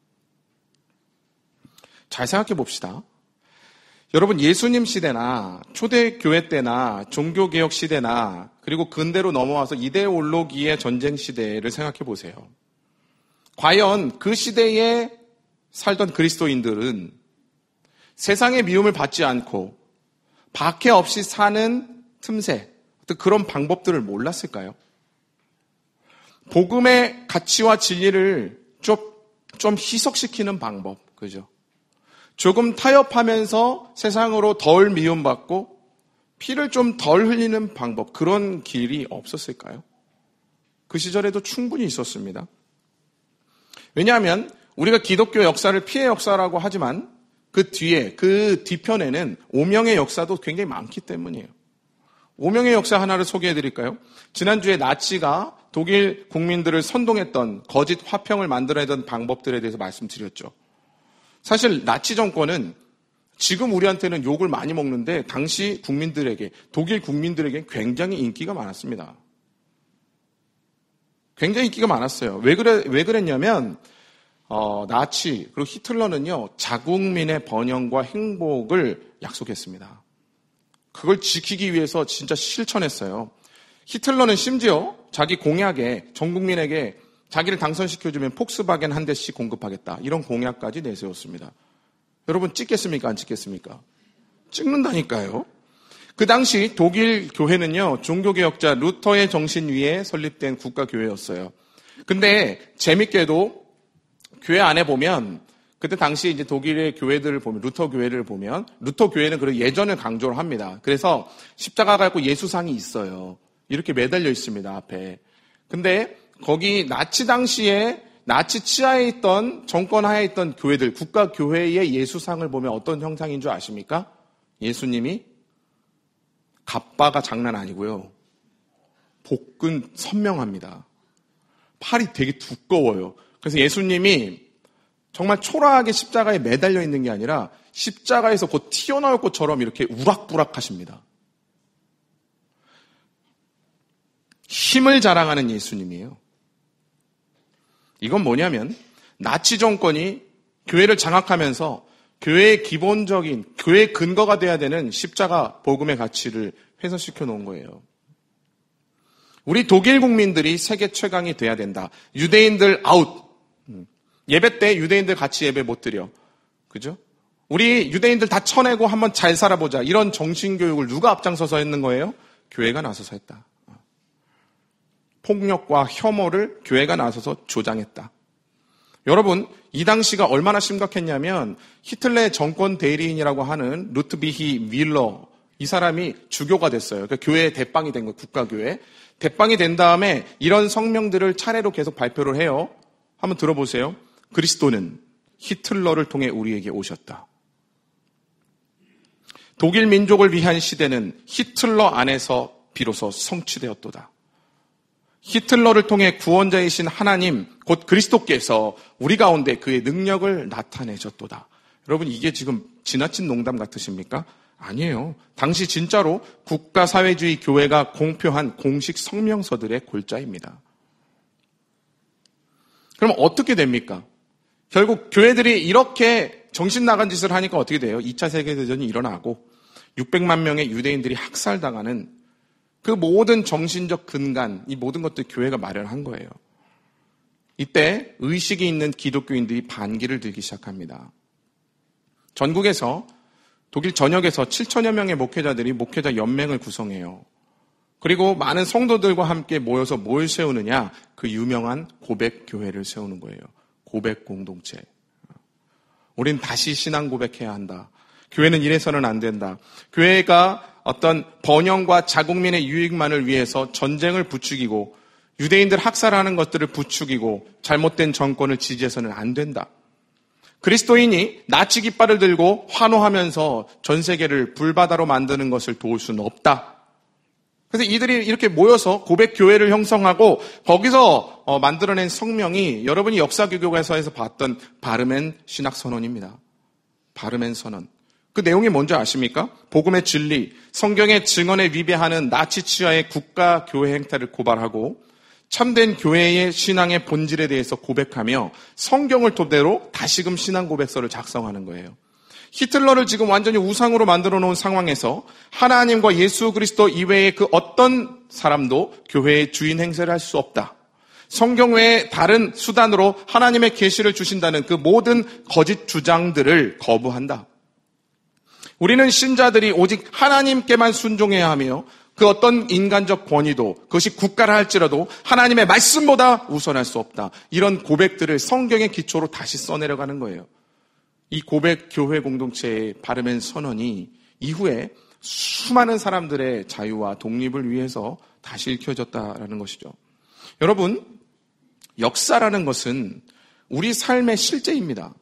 잘 생각해 봅시다. 여러분, 예수님 시대나 초대교회 때나 종교개혁 시대나 그리고 근대로 넘어와서 이데올로기의 전쟁 시대를 생각해 보세요. 과연 그 시대에 살던 그리스도인들은 세상의 미움을 받지 않고 박해 없이 사는 틈새, 그런 방법들을 몰랐을까요? 복음의 가치와 진리를 좀, 좀 희석시키는 방법, 그죠? 조금 타협하면서 세상으로 덜 미움받고 피를 좀 덜 흘리는 방법, 그런 길이 없었을까요? 그 시절에도 충분히 있었습니다. 왜냐하면 우리가 기독교 역사를 피해 역사라고 하지만 그 뒤에, 그 뒤편에는 오명의 역사도 굉장히 많기 때문이에요. 오명의 역사 하나를 소개해 드릴까요? 지난주에 나치가 독일 국민들을 선동했던 거짓 화평을 만들어내던 방법들에 대해서 말씀드렸죠. 사실 나치 정권은 지금 우리한테는 욕을 많이 먹는데 당시 국민들에게, 독일 국민들에게 굉장히 인기가 많았습니다. 굉장히 인기가 많았어요. 왜 그래, 왜 그랬냐면 어, 나치 그리고 히틀러는요 자국민의 번영과 행복을 약속했습니다. 그걸 지키기 위해서 진짜 실천했어요. 히틀러는 심지어 자기 공약에 전 국민에게 자기를 당선시켜주면 폭스바겐 한 대씩 공급하겠다 이런 공약까지 내세웠습니다. 여러분 찍겠습니까? 안 찍겠습니까? 찍는다니까요. 그 당시 독일 교회는요 종교개혁자 루터의 정신 위에 설립된 국가교회였어요. 근데 재밌게도 교회 안에 보면 그때 당시 이제 독일의 교회들을 보면 루터 교회를 보면 루터 교회는 그런 예전을 강조를 합니다. 그래서 십자가 갖고 예수상이 있어요. 이렇게 매달려 있습니다 앞에. 근데 거기 나치 당시에 나치 치하에 있던 정권 하에 있던 교회들 국가 교회의 예수상을 보면 어떤 형상인 줄 아십니까? 예수님이 갑바가 장난 아니고요. 복근 선명합니다. 팔이 되게 두꺼워요. 그래서 예수님이 정말 초라하게 십자가에 매달려 있는 게 아니라 십자가에서 곧 튀어나올 것처럼 이렇게 우락부락 하십니다. 힘을 자랑하는 예수님이에요. 이건 뭐냐면 나치 정권이 교회를 장악하면서 교회의 기본적인, 교회의 근거가 돼야 되는 십자가 복음의 가치를 훼손시켜 놓은 거예요. 우리 독일 국민들이 세계 최강이 돼야 된다. 유대인들 아웃. 예배 때 유대인들 같이 예배 못 드려. 그죠? 우리 유대인들 다 쳐내고 한번 잘 살아보자. 이런 정신교육을 누가 앞장서서 했는 거예요? 교회가 나서서 했다. 폭력과 혐오를 교회가 나서서 조장했다. 여러분, 이 당시가 얼마나 심각했냐면 히틀러의 정권 대리인이라고 하는 루트비히 밀러, 이 사람이 주교가 됐어요. 그러니까 교회의 대빵이 된 거예요. 국가교회. 대빵이 된 다음에 이런 성명들을 차례로 계속 발표를 해요. 한번 들어보세요. 그리스도는 히틀러를 통해 우리에게 오셨다. 독일 민족을 위한 시대는 히틀러 안에서 비로소 성취되었도다. 히틀러를 통해 구원자이신 하나님, 곧 그리스도께서 우리 가운데 그의 능력을 나타내셨도다. 여러분, 이게 지금 지나친 농담 같으십니까? 아니에요. 당시 진짜로 국가사회주의 교회가 공표한 공식 성명서들의 골자입니다. 그럼 어떻게 됩니까? 결국 교회들이 이렇게 정신 나간 짓을 하니까 어떻게 돼요? 이 차 세계대전이 일어나고 육백만 명의 유대인들이 학살당하는 그 모든 정신적 근간, 이 모든 것들 교회가 마련한 거예요. 이때 의식이 있는 기독교인들이 반기를 들기 시작합니다. 전국에서 독일 전역에서 칠천여 명의 목회자들이 목회자 연맹을 구성해요. 그리고 많은 성도들과 함께 모여서 뭘 세우느냐? 그 유명한 고백교회를 세우는 거예요. 고백 공동체. 우린 다시 신앙 고백해야 한다. 교회는 이래서는 안 된다. 교회가 어떤 번영과 자국민의 유익만을 위해서 전쟁을 부추기고 유대인들 학살하는 것들을 부추기고 잘못된 정권을 지지해서는 안 된다. 그리스도인이 나치 깃발을 들고 환호하면서 전 세계를 불바다로 만드는 것을 도울 수는 없다. 그래서 이들이 이렇게 모여서 고백교회를 형성하고 거기서 어, 만들어낸 성명이 여러분이 역사교과서에서 봤던 바르멘 신학선언입니다. 바르멘 선언. 그 내용이 뭔지 아십니까? 복음의 진리, 성경의 증언에 위배하는 나치 치하의 국가 교회 행태를 고발하고 참된 교회의 신앙의 본질에 대해서 고백하며 성경을 토대로 다시금 신앙 고백서를 작성하는 거예요. 히틀러를 지금 완전히 우상으로 만들어 놓은 상황에서 하나님과 예수 그리스도 이외의 그 어떤 사람도 교회의 주인 행세를 할 수 없다. 성경 외에 다른 수단으로 하나님의 계시를 주신다는 그 모든 거짓 주장들을 거부한다. 우리는 신자들이 오직 하나님께만 순종해야 하며 그 어떤 인간적 권위도 그것이 국가라 할지라도 하나님의 말씀보다 우선할 수 없다. 이런 고백들을 성경의 기초로 다시 써내려가는 거예요. 이 고백 교회 공동체의 바르멘 선언이 이후에 수많은 사람들의 자유와 독립을 위해서 다시 읽혀졌다라는 것이죠. 여러분, 역사라는 것은 우리 삶의 실제입니다.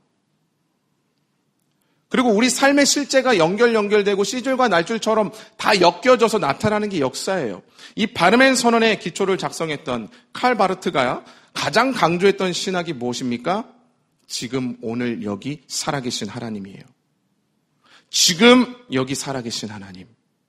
그리고 우리 삶의 실제가 연결 연결되고 시줄과 날줄처럼 다 엮여져서 나타나는 게 역사예요. 이 바르멘 선언의 기초를 작성했던 칼 바르트가 가장 강조했던 신학이 무엇입니까? 지금 오늘 여기 살아계신 하나님이에요. 지금 여기 살아계신 하나님.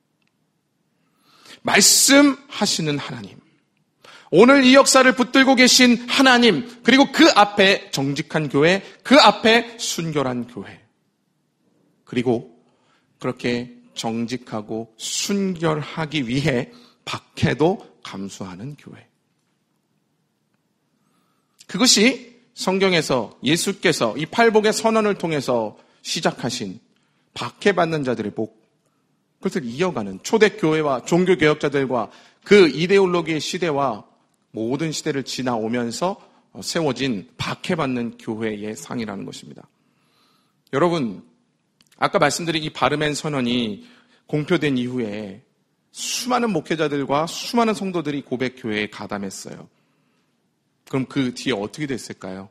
말씀하시는 하나님. 오늘 이 역사를 붙들고 계신 하나님. 그리고 그 앞에 정직한 교회, 그 앞에 순결한 교회. 그리고 그렇게 정직하고 순결하기 위해 박해도 감수하는 교회. 그것이 성경에서 예수께서 이 팔복의 선언을 통해서 시작하신 박해받는 자들의 복, 그것을 이어가는 초대교회와 종교개혁자들과 그 이데올로기의 시대와 모든 시대를 지나오면서 세워진 박해받는 교회의 상이라는 것입니다. 여러분, 아까 말씀드린 이 바르멘 선언이 공표된 이후에 수많은 목회자들과 수많은 성도들이 고백교회에 가담했어요. 그럼 그 뒤에 어떻게 됐을까요?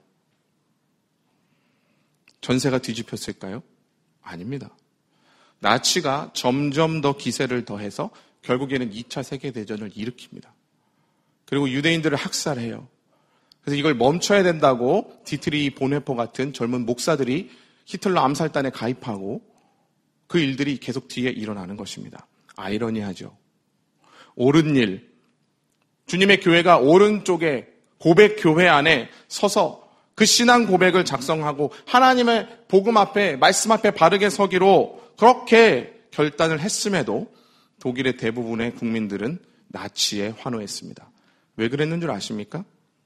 전세가 뒤집혔을까요? 아닙니다. 나치가 점점 더 기세를 더해서 결국에는 이 차 세계대전을 일으킵니다. 그리고 유대인들을 학살해요. 그래서 이걸 멈춰야 된다고 디트리 본헤퍼 같은 젊은 목사들이 히틀러 암살단에 가입하고 그 일들이 계속 뒤에 일어나는 것입니다. 아이러니하죠. 옳은 일, 주님의 교회가 오른쪽에 고백 교회 안에 서서 그 그 신앙 고백을 작성하고 하나님의 복음 앞에, 말씀 앞에 바르게 서기로 그렇게 결단을 했음에도 독일의 대부분의 국민들은 나치에 환호했습니다. 왜 그랬는 줄 아십니까?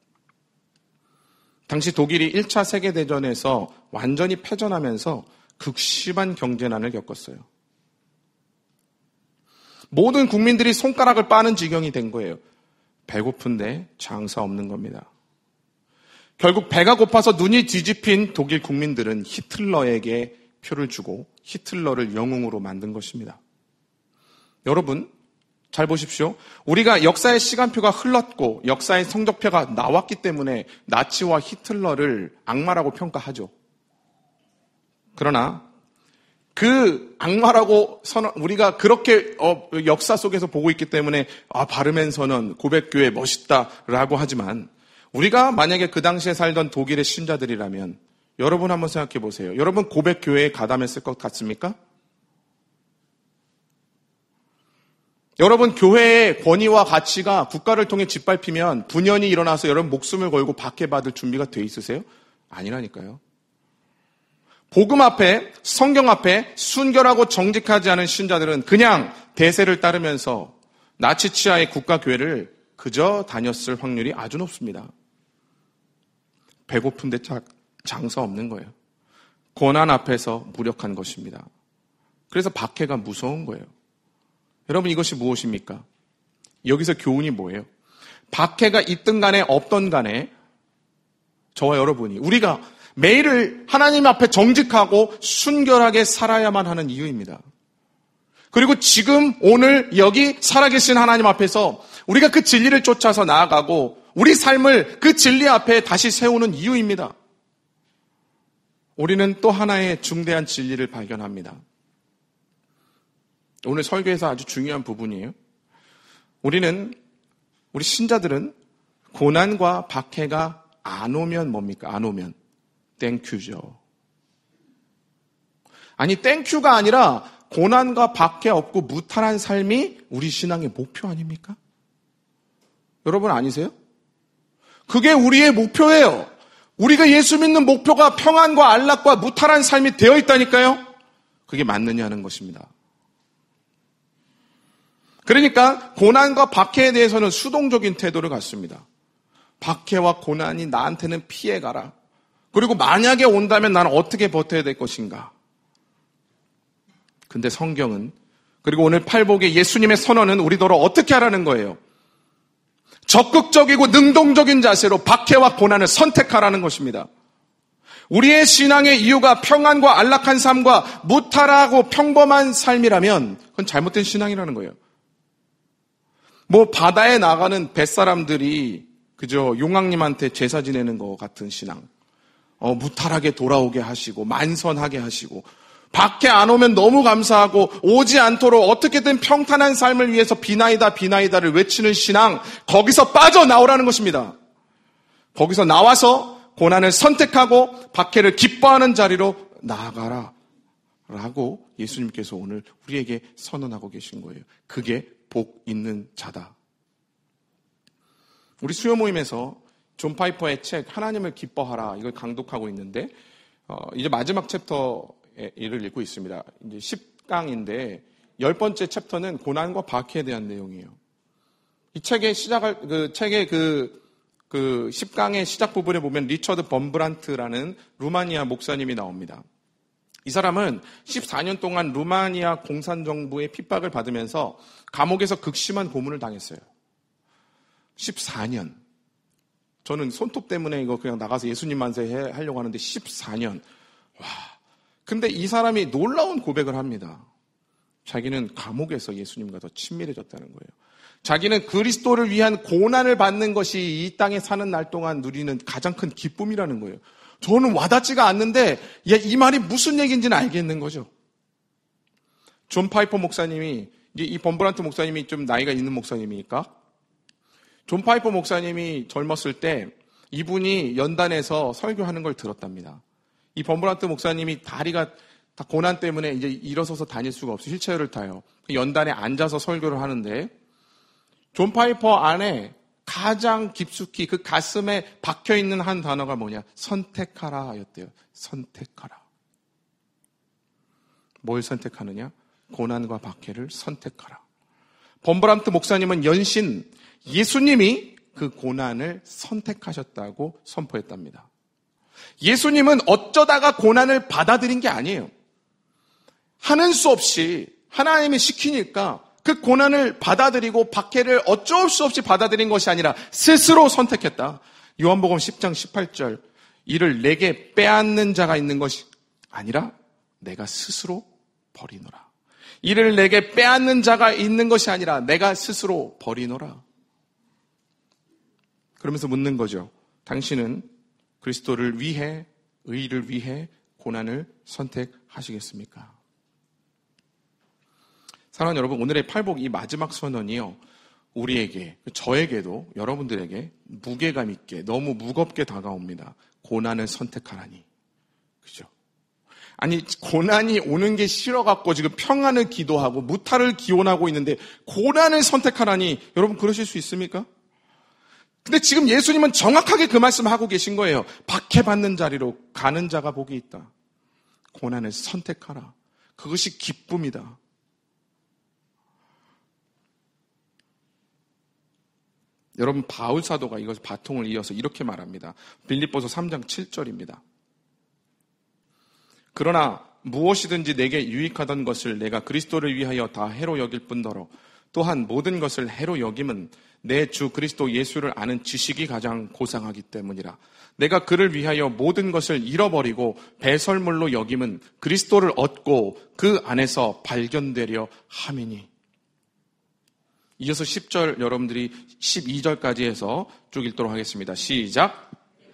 당시 독일이 일 차 세계대전에서 완전히 패전하면서 극심한 경제난을 겪었어요. 모든 국민들이 손가락을 빠는 지경이 된 거예요. 배고픈데 장사 없는 겁니다. 결국 배가 고파서 눈이 뒤집힌 독일 국민들은 히틀러에게 표를 주고 히틀러를 영웅으로 만든 것입니다. 여러분, 잘 보십시오. 우리가 역사의 시간표가 흘렀고 역사의 성적표가 나왔기 때문에 나치와 히틀러를 악마라고 평가하죠. 그러나 그 악마라고 선언, 우리가 그렇게 어, 역사 속에서 보고 있기 때문에 아, 바르멘 선언, 고백교회 멋있다라고 하지만 우리가 만약에 그 당시에 살던 독일의 신자들이라면 여러분 한번 생각해 보세요. 여러분 고백교회에 가담했을 것 같습니까? 여러분 교회의 권위와 가치가 국가를 통해 짓밟히면 분연이 일어나서 여러분 목숨을 걸고 박해받을 준비가 돼 있으세요? 아니라니까요. 복음 앞에, 성경 앞에 순결하고 정직하지 않은 신자들은 그냥 대세를 따르면서 나치 치하의 국가교회를 그저 다녔을 확률이 아주 높습니다. 배고픈데 장사 없는 거예요. 고난 앞에서 무력한 것입니다. 그래서 박해가 무서운 거예요. 여러분 이것이 무엇입니까? 여기서 교훈이 뭐예요? 박해가 있든 간에 없든 간에 저와 여러분이 우리가 매일을 하나님 앞에 정직하고 순결하게 살아야만 하는 이유입니다. 그리고 지금 오늘 여기 살아계신 하나님 앞에서 우리가 그 진리를 쫓아서 나아가고 우리 삶을 그 진리 앞에 다시 세우는 이유입니다. 우리는 또 하나의 중대한 진리를 발견합니다. 오늘 설교에서 아주 중요한 부분이에요. 우리는, 우리 신자들은 고난과 박해가 안 오면 뭡니까? 안 오면 땡큐죠. 아니 땡큐가 아니라 고난과 박해 없고 무탈한 삶이 우리 신앙의 목표 아닙니까? 여러분 아니세요? 그게 우리의 목표예요. 우리가 예수 믿는 목표가 평안과 안락과 무탈한 삶이 되어 있다니까요. 그게 맞느냐는 것입니다. 그러니까 고난과 박해에 대해서는 수동적인 태도를 갖습니다. 박해와 고난이 나한테는 피해가라. 그리고 만약에 온다면 나는 어떻게 버텨야 될 것인가? 근데 성경은, 그리고 오늘 팔복의 예수님의 선언은 우리더러 어떻게 하라는 거예요? 적극적이고 능동적인 자세로 박해와 고난을 선택하라는 것입니다. 우리의 신앙의 이유가 평안과 안락한 삶과 무탈하고 평범한 삶이라면 그건 잘못된 신앙이라는 거예요. 뭐 바다에 나가는 뱃사람들이 그저 용왕님한테 제사 지내는 것 같은 신앙. 어, 무탈하게 돌아오게 하시고 만선하게 하시고 박해 안 오면 너무 감사하고 오지 않도록 어떻게든 평탄한 삶을 위해서 비나이다 비나이다를 외치는 신앙, 거기서 빠져나오라는 것입니다. 거기서 나와서 고난을 선택하고 박해를 기뻐하는 자리로 나아가라 라고 예수님께서 오늘 우리에게 선언하고 계신 거예요. 그게 복 있는 자다. 우리 수요 모임에서 존 파이퍼의 책 하나님을 기뻐하라 이걸 강독하고 있는데 어, 이제 마지막 챕터를 읽고 있습니다. 이제 십 강인데 열 번째 챕터는 고난과 박해에 대한 내용이에요. 이 책의 시작할 그 책의 그 그 십 강의 시작 부분에 보면 리처드 범브란트라는 루마니아 목사님이 나옵니다. 이 사람은 십사 년 동안 루마니아 공산정부의 핍박을 받으면서 감옥에서 극심한 고문을 당했어요. 십사 년. 저는 손톱 때문에 이거 그냥 나가서 예수님 만세 하려고 하는데 십사 년. 와. 근데 이 사람이 놀라운 고백을 합니다. 자기는 감옥에서 예수님과 더 친밀해졌다는 거예요. 자기는 그리스도를 위한 고난을 받는 것이 이 땅에 사는 날 동안 누리는 가장 큰 기쁨이라는 거예요. 저는 와닿지가 않는데 이 말이 무슨 얘기인지는 알겠는 거죠. 존 파이퍼 목사님이, 이 범브란트 목사님이 좀 나이가 있는 목사님이니까 존 파이퍼 목사님이 젊었을 때 이분이 연단에서 설교하는 걸 들었답니다. 이 범브란트 목사님이 다리가 다 고난 때문에 이제 일어서서 다닐 수가 없어요. 휠체어를 타요. 연단에 앉아서 설교를 하는데 존 파이퍼 안에 가장 깊숙이 그 가슴에 박혀있는 한 단어가 뭐냐? 선택하라 였대요. 선택하라. 뭘 선택하느냐? 고난과 박해를 선택하라. 범브람트 목사님은 연신 예수님이 그 고난을 선택하셨다고 선포했답니다. 예수님은 어쩌다가 고난을 받아들인 게 아니에요. 하는 수 없이 하나님이 시키니까 그 고난을 받아들이고 박해를 어쩔 수 없이 받아들인 것이 아니라 스스로 선택했다. 요한복음 십 장 십팔 절, 이를 내게 빼앗는 자가 있는 것이 아니라 내가 스스로 버리노라. 이를 내게 빼앗는 자가 있는 것이 아니라 내가 스스로 버리노라. 그러면서 묻는 거죠. 당신은 그리스도를 위해, 의를 위해 고난을 선택하시겠습니까? 사랑하는 여러분, 오늘의 팔복 이 마지막 선언이요, 우리에게, 저에게도 여러분들에게 무게감 있게, 너무 무겁게 다가옵니다. 고난을 선택하라니. 그죠? 아니, 고난이 오는 게 싫어갖고 지금 평안을 기도하고 무탈을 기원하고 있는데 고난을 선택하라니, 여러분 그러실 수 있습니까? 근데 지금 예수님은 정확하게 그 말씀을 하고 계신 거예요. 박해받는 자리로 가는 자가 복이 있다. 고난을 선택하라. 그것이 기쁨이다. 여러분, 바울 사도가 이것을 바통을 이어서 이렇게 말합니다. 빌립보서 삼 장 칠 절입니다. 그러나 무엇이든지 내게 유익하던 것을 내가 그리스도를 위하여 다 해로 여길 뿐더러 또한 모든 것을 해로 여김은 내 주 그리스도 예수를 아는 지식이 가장 고상하기 때문이라. 내가 그를 위하여 모든 것을 잃어버리고 배설물로 여김은 그리스도를 얻고 그 안에서 발견되려 함이니. 이어서 십 절 여러분들이 십이 절까지 해서 쭉 읽도록 하겠습니다. 시작.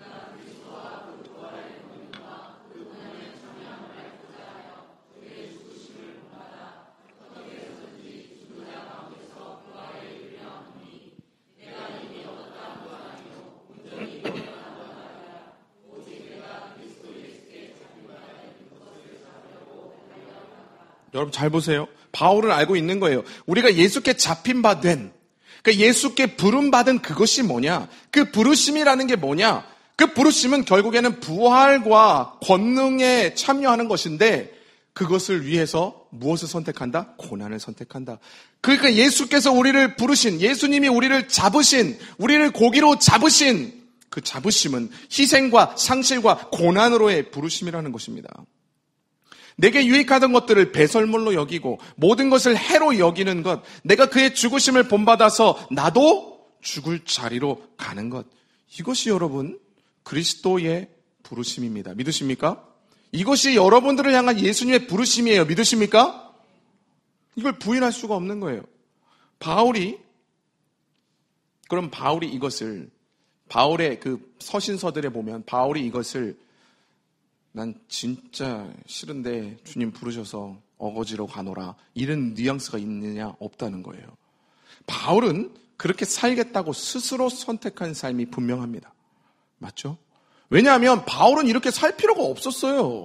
여러분 잘 보세요. 바울은 알고 있는 거예요. 우리가 예수께 잡힌 바 된, 그러니까 예수께 부름받은 그것이 뭐냐? 그 부르심이라는 게 뭐냐? 그 부르심은 결국에는 부활과 권능에 참여하는 것인데 그것을 위해서 무엇을 선택한다? 고난을 선택한다. 그러니까 예수께서 우리를 부르신, 예수님이 우리를 잡으신, 우리를 고기로 잡으신 그 잡으심은 희생과 상실과 고난으로의 부르심이라는 것입니다. 내게 유익하던 것들을 배설물로 여기고 모든 것을 해로 여기는 것, 내가 그의 죽으심을 본받아서 나도 죽을 자리로 가는 것, 이것이 여러분 그리스도의 부르심입니다. 믿으십니까? 이것이 여러분들을 향한 예수님의 부르심이에요. 믿으십니까? 이걸 부인할 수가 없는 거예요. 바울이, 그럼 바울이 이것을, 바울의 그 서신서들에 보면 바울이 이것을 난 진짜 싫은데 주님 부르셔서 어거지로 가노라, 이런 뉘앙스가 있느냐? 없다는 거예요. 바울은 그렇게 살겠다고 스스로 선택한 삶이 분명합니다. 맞죠? 왜냐하면 바울은 이렇게 살 필요가 없었어요.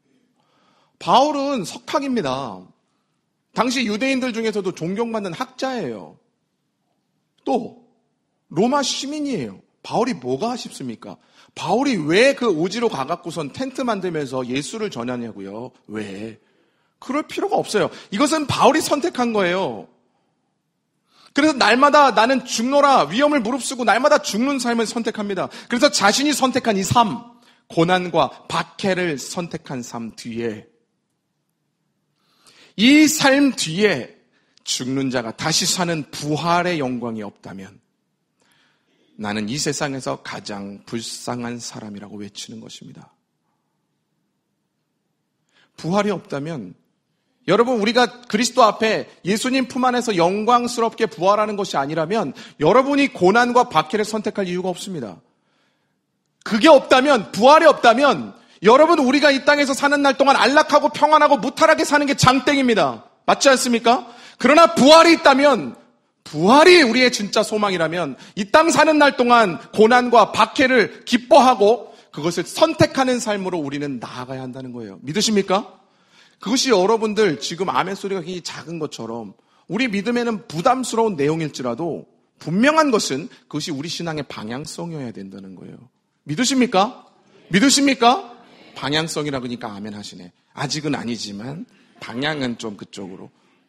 바울은 석학입니다. 당시 유대인들 중에서도 존경받는 학자예요. 또 로마 시민이에요. 바울이 뭐가 아쉽습니까? 바울이 왜 그 오지로 가갖고선 텐트 만들면서 예수를 전하냐고요. 왜? 그럴 필요가 없어요. 이것은 바울이 선택한 거예요. 그래서 날마다 나는 죽노라, 위험을 무릅쓰고 날마다 죽는 삶을 선택합니다. 그래서 자신이 선택한 이 삶, 고난과 박해를 선택한 삶 뒤에, 이 삶 뒤에 죽는 자가 다시 사는 부활의 영광이 없다면 나는 이 세상에서 가장 불쌍한 사람이라고 외치는 것입니다. 부활이 없다면, 여러분, 우리가 그리스도 앞에 예수님 품 안에서 영광스럽게 부활하는 것이 아니라면 여러분이 고난과 박해를 선택할 이유가 없습니다. 그게 없다면, 부활이 없다면 여러분, 우리가 이 땅에서 사는 날 동안 안락하고 평안하고 무탈하게 사는 게 장땡입니다. 맞지 않습니까? 그러나 부활이 있다면, 부활이 우리의 진짜 소망이라면 이 땅 사는 날 동안 고난과 박해를 기뻐하고 그것을 선택하는 삶으로 우리는 나아가야 한다는 거예요. 믿으십니까? 그것이 여러분들 지금 아멘 소리가 굉장히 작은 것처럼 우리 믿음에는 부담스러운 내용일지라도 분명한 것은 그것이 우리 신앙의 방향성이어야 된다는 거예요. 믿으십니까? 믿으십니까? 방향성이라 그러니까 아멘 하시네. 아직은 아니지만 방향은 좀 그쪽으로.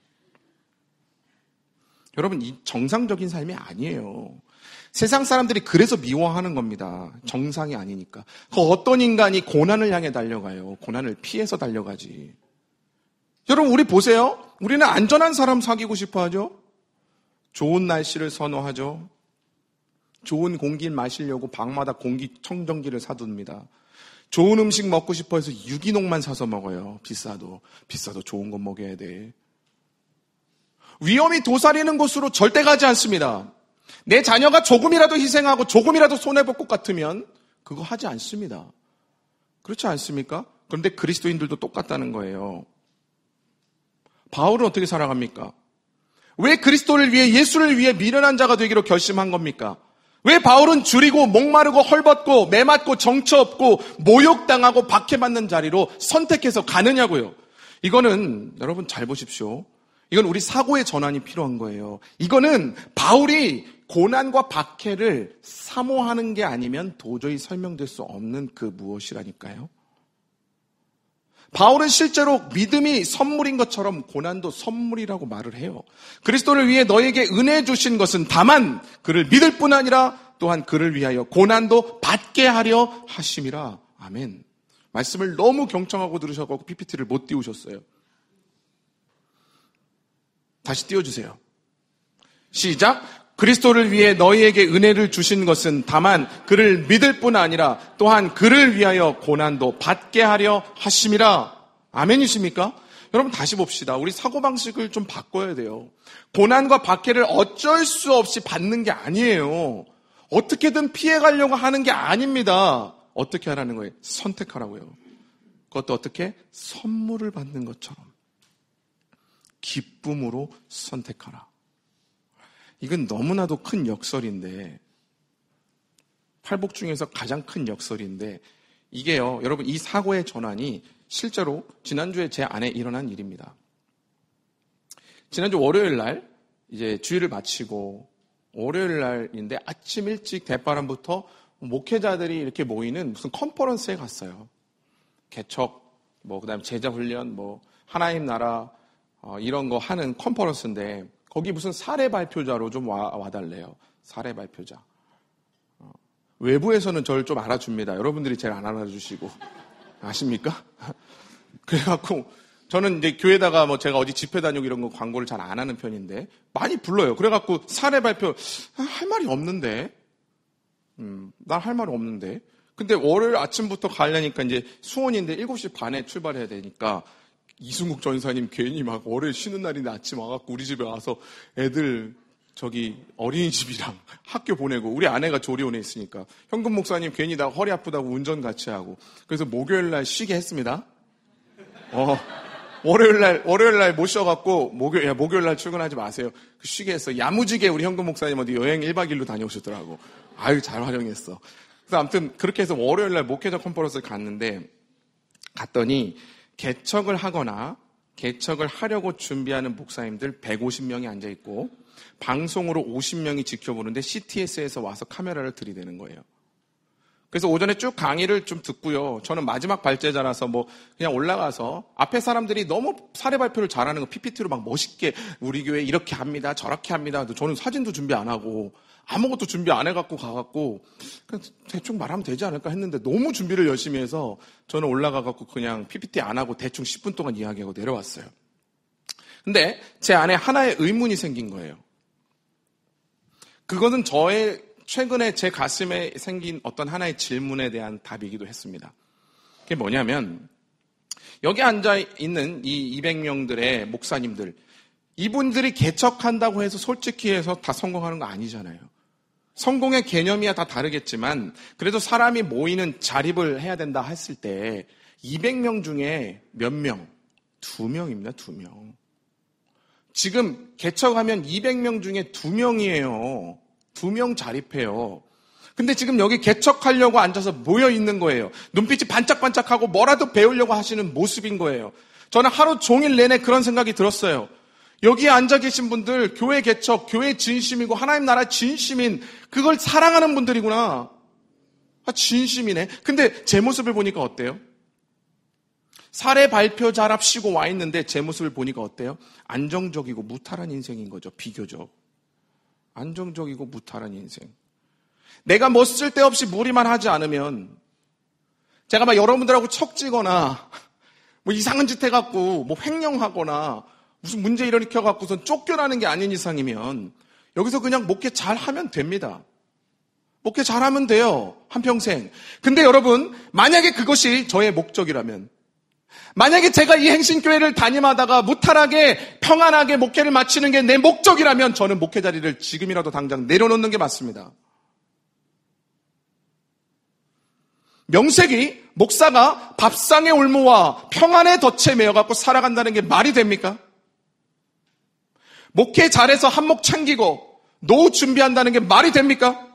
여러분, 이 정상적인 삶이 아니에요. 세상 사람들이 그래서 미워하는 겁니다. 정상이 아니니까. 그 어떤 인간이 고난을 향해 달려가요? 고난을 피해서 달려가지. 여러분, 우리 보세요. 우리는 안전한 사람 사귀고 싶어 하죠. 좋은 날씨를 선호하죠. 좋은 공기를 마시려고 방마다 공기청정기를 사둡니다. 좋은 음식 먹고 싶어 해서 유기농만 사서 먹어요. 비싸도. 비싸도 좋은 건 먹여야 돼. 위험이 도사리는 곳으로 절대 가지 않습니다. 내 자녀가 조금이라도 희생하고 조금이라도 손해볼 것 같으면 그거 하지 않습니다. 그렇지 않습니까? 그런데 그리스도인들도 똑같다는 거예요. 바울은 어떻게 살아갑니까? 왜 그리스도를 위해, 예수를 위해 미련한 자가 되기로 결심한 겁니까? 왜 바울은 줄이고 목마르고 헐벗고 매맞고 정처 없고 모욕당하고 박해받는 자리로 선택해서 가느냐고요? 이거는 여러분 잘 보십시오. 이건 우리 사고의 전환이 필요한 거예요. 이거는 바울이 고난과 박해를 사모하는 게 아니면 도저히 설명될 수 없는 그 무엇이라니까요. 바울은 실제로 믿음이 선물인 것처럼 고난도 선물이라고 말을 해요. 그리스도를 위해 너에게 은혜 주신 것은 다만 그를 믿을 뿐 아니라 또한 그를 위하여 고난도 받게 하려 하심이라. 아멘. 말씀을 너무 경청하고 들으셔서 피피티를 못 띄우셨어요. 다시 띄워주세요. 시작. 그리스도를 위해 너희에게 은혜를 주신 것은 다만 그를 믿을 뿐 아니라 또한 그를 위하여 고난도 받게 하려 하심이라. 아멘이십니까? 여러분 다시 봅시다. 우리 사고방식을 좀 바꿔야 돼요. 고난과 박해를 어쩔 수 없이 받는 게 아니에요. 어떻게든 피해가려고 하는 게 아닙니다. 어떻게 하라는 거예요? 선택하라고요. 그것도 어떻게? 선물을 받는 것처럼. 기쁨으로 선택하라. 이건 너무나도 큰 역설인데, 팔복 중에서 가장 큰 역설인데, 이게요, 여러분, 이 사고의 전환이 실제로 지난주에 제 안에 일어난 일입니다. 지난주 월요일 날, 이제 주일을 마치고, 월요일 날인데 아침 일찍 대바람부터 목회자들이 이렇게 모이는 무슨 컨퍼런스에 갔어요. 개척, 뭐, 그 다음에 제자훈련, 뭐, 하나님 나라, 어, 이런 거 하는 컨퍼런스인데, 거기 무슨 사례 발표자로 좀 와, 와달래요. 사례 발표자. 어, 외부에서는 저를 좀 알아줍니다. 여러분들이 제일 안 알아주시고. 아십니까? 그래갖고, 저는 이제 교회다가 뭐 제가 어디 집회 다니고 이런 거 광고를 잘 안 하는 편인데, 많이 불러요. 그래갖고 사례 발표, 할 말이 없는데, 음, 난 할 말이 없는데. 근데 월요일 아침부터 가려니까 이제 수원인데 일곱 시 반에 출발해야 되니까, 이승국 전사님 괜히 막 월요일 쉬는 날인데 아침 와갖고 우리 집에 와서 애들 저기 어린이집이랑 학교 보내고 우리 아내가 조리원에 있으니까 현금 목사님 괜히 나 허리 아프다고 운전 같이 하고 그래서 목요일 날 쉬게 했습니다. 어, 월요일 날, 월요일 날 못 쉬어갖고 목요일, 야, 목요일 날 출근하지 마세요. 쉬게 했어. 야무지게 우리 현금 목사님 어디 여행 일 박 이 일로 다녀오셨더라고. 아유, 잘 활용했어. 그래서 아무튼 그렇게 해서 월요일 날 목회자 컨퍼런스를 갔는데 갔더니 개척을 하거나 개척을 하려고 준비하는 목사님들 백오십 명이 앉아있고 방송으로 오십 명이 지켜보는데 씨티에스에서 와서 카메라를 들이대는 거예요. 그래서 오전에 쭉 강의를 좀 듣고요. 저는 마지막 발제자라서 뭐 그냥 올라가서 앞에 사람들이 너무 사례 발표를 잘하는 거 피피티로 막 멋있게 우리 교회 이렇게 합니다. 저렇게 합니다. 저는 사진도 준비 안 하고 아무것도 준비 안 해갖고 가갖고 그냥 대충 말하면 되지 않을까 했는데 너무 준비를 열심히 해서 저는 올라가갖고 그냥 피피티 안 하고 대충 십 분 동안 이야기하고 내려왔어요. 근데 제 안에 하나의 의문이 생긴 거예요. 그것은 저의 최근에 제 가슴에 생긴 어떤 하나의 질문에 대한 답이기도 했습니다. 그게 뭐냐면 여기 앉아있는 이 이백 명들의 목사님들 이분들이 개척한다고 해서 솔직히 해서 다 성공하는 거 아니잖아요. 성공의 개념이야 다 다르겠지만 그래도 사람이 모이는 자립을 해야 된다 했을 때 이백 명 중에 몇 명? 두 명입니다. 두 명. 지금 개척하면 이백 명 중에 두 명이에요. 두 명 자립해요. 근데 지금 여기 개척하려고 앉아서 모여 있는 거예요. 눈빛이 반짝반짝하고 뭐라도 배우려고 하시는 모습인 거예요. 저는 하루 종일 내내 그런 생각이 들었어요. 여기에 앉아 계신 분들 교회 개척, 교회 진심이고 하나님 나라 진심인 그걸 사랑하는 분들이구나. 아, 진심이네. 근데 제 모습을 보니까 어때요? 사례 발표자랍시고 와 있는데 제 모습을 보니까 어때요? 안정적이고 무탈한 인생인 거죠. 비교적. 안정적이고 무탈한 인생. 내가 뭐 쓸데없이 무리만 하지 않으면 제가 막 여러분들하고 척지거나 뭐 이상한 짓 해갖고 뭐 횡령하거나 무슨 문제 일으켜갖고선 쫓겨나는 게 아닌 이상이면 여기서 그냥 목회 잘하면 됩니다. 목회 잘하면 돼요. 한평생. 근데 여러분, 만약에 그것이 저의 목적이라면, 만약에 제가 이 행신교회를 담임하다가 무탈하게 평안하게 목회를 마치는 게 내 목적이라면 저는 목회 자리를 지금이라도 당장 내려놓는 게 맞습니다. 명색이 목사가 밥상의 올무와 평안의 덫에 매여갖고 살아간다는 게 말이 됩니까? 목회 잘해서 한몫 챙기고 노후 준비한다는 게 말이 됩니까?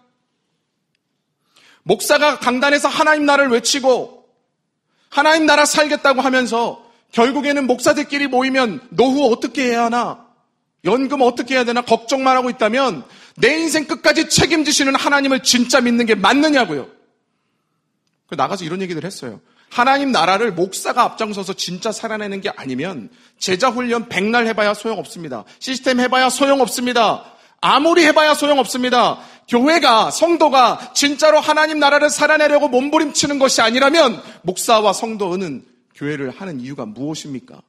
목사가 강단에서 하나님 나라를 외치고 하나님 나라 살겠다고 하면서 결국에는 목사들끼리 모이면 노후 어떻게 해야 하나? 연금 어떻게 해야 되나? 걱정만 하고 있다면 내 인생 끝까지 책임지시는 하나님을 진짜 믿는 게 맞느냐고요. 나가서 이런 얘기들 했어요. 하나님 나라를 목사가 앞장서서 진짜 살아내는 게 아니면 제자 훈련 백날 해봐야 소용없습니다. 시스템 해봐야 소용없습니다. 아무리 해봐야 소용없습니다. 교회가, 성도가 진짜로 하나님 나라를 살아내려고 몸부림치는 것이 아니라면 목사와 성도는 교회를 하는 이유가 무엇입니까?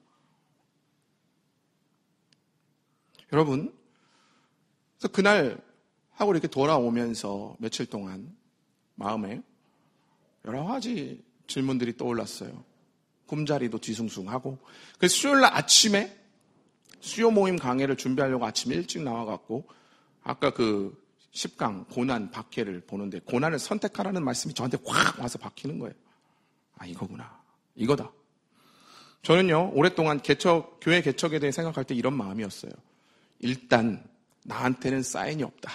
여러분, 그래서 그날 하고 이렇게 돌아오면서 며칠 동안 마음에 여러 가지 질문들이 떠올랐어요. 꿈자리도 뒤숭숭하고. 그래서 수요일날 아침에 수요 모임 강해를 준비하려고 아침 일찍 나와갖고 아까 그 십 강 고난 박해를 보는데 고난을 선택하라는 말씀이 저한테 확 와서 박히는 거예요. 아, 이거구나. 이거다. 저는요, 오랫동안 개척, 교회 개척에 대해 생각할 때 이런 마음이었어요. 일단 나한테는 사인이 없다.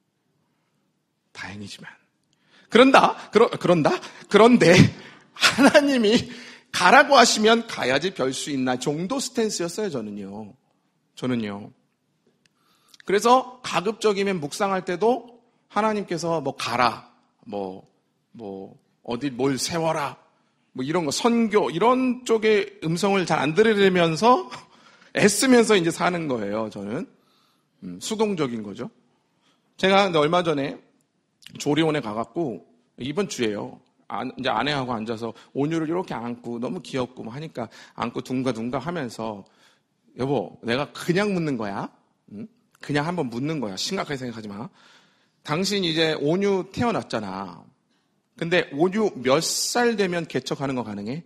다행이지만. 그런다, 그러, 그런다? 그런데 하나님이 가라고 하시면 가야지 별 수 있나 정도 스탠스였어요, 저는요. 저는요. 그래서 가급적이면 묵상할 때도 하나님께서 뭐 가라, 뭐, 뭐, 어디 뭘 세워라, 뭐 이런 거, 선교, 이런 쪽의 음성을 잘 안 들으려면서 애쓰면서 이제 사는 거예요, 저는. 음, 수동적인 거죠. 제가 근데 얼마 전에 조리원에 가갖고, 이번 주에요. 아, 이제 아내하고 앉아서 온유를 이렇게 안고 너무 귀엽고 뭐 하니까 안고 둥가둥가 하면서 여보, 내가 그냥 묻는 거야. 응? 그냥 한번 묻는 거야. 심각하게 생각하지 마. 당신 이제 온유 태어났잖아. 근데 온유 몇 살 되면 개척하는 거 가능해?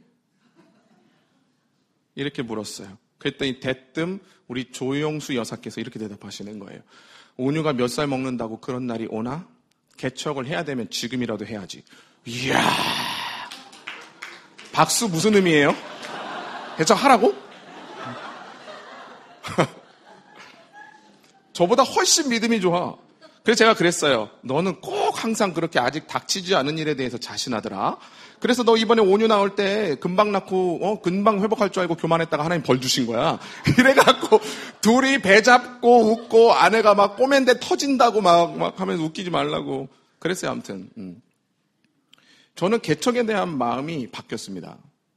이렇게 물었어요. 그랬더니 대뜸 우리 조영수 여사께서 이렇게 대답하시는 거예요. 온유가 몇 살 먹는다고 그런 날이 오나? 개척을 해야 되면 지금이라도 해야지. 이야, 박수 무슨 의미예요? 개척하라고? 저보다 훨씬 믿음이 좋아. 그래서 제가 그랬어요. 너는 꼭 항상 그렇게 아직 닥치지 않은 일에 대해서 자신하더라. 그래서 너 이번에 온유 나올 때 금방 낳고 어 금방 회복할 줄 알고 교만했다가 하나님 벌 주신 거야. 이래갖고 둘이 배 잡고 웃고 아내가 막 꼬맨데 터진다고 막, 막 하면서 웃기지 말라고 그랬어요. 아무튼 음. 저는 개척에 대한 마음이 바뀌었습니다.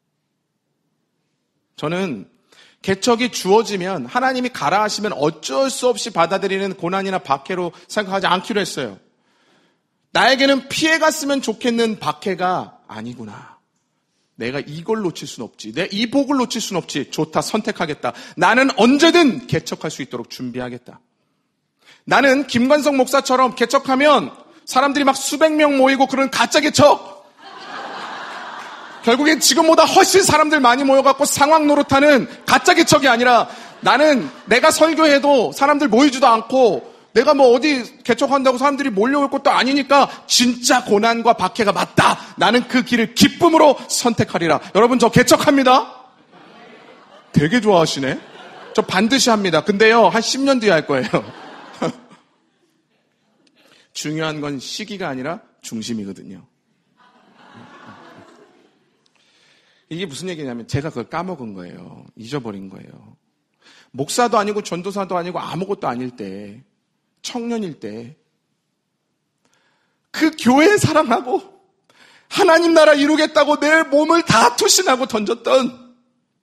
저는 개척이 주어지면 하나님이 가라 하시면 어쩔 수 없이 받아들이는 고난이나 박해로 생각하지 않기로 했어요. 나에게는 피해갔으면 좋겠는 박해가 아니구나. 내가 이걸 놓칠 순 없지. 내가 이 복을 놓칠 순 없지. 좋다, 선택하겠다. 나는 언제든 개척할 수 있도록 준비하겠다. 나는 김관성 목사처럼 개척하면 사람들이 막 수백 명 모이고 그런 가짜 개척. 결국엔 지금보다 훨씬 사람들 많이 모여갖고 상황 노릇하는 가짜 개척이 아니라 나는 내가 설교해도 사람들 모이지도 않고 내가 뭐 어디 개척한다고 사람들이 몰려올 것도 아니니까 진짜 고난과 박해가 맞다. 나는 그 길을 기쁨으로 선택하리라. 여러분 저 개척합니다. 되게 좋아하시네. 저 반드시 합니다. 근데요 한 십 년 뒤에 할 거예요. 중요한 건 시기가 아니라 중심이거든요. 이게 무슨 얘기냐면 제가 그걸 까먹은 거예요. 잊어버린 거예요. 목사도 아니고 전도사도 아니고 아무것도 아닐 때, 청년일 때, 그 교회 사랑하고 하나님 나라 이루겠다고 내 몸을 다 투신하고 던졌던,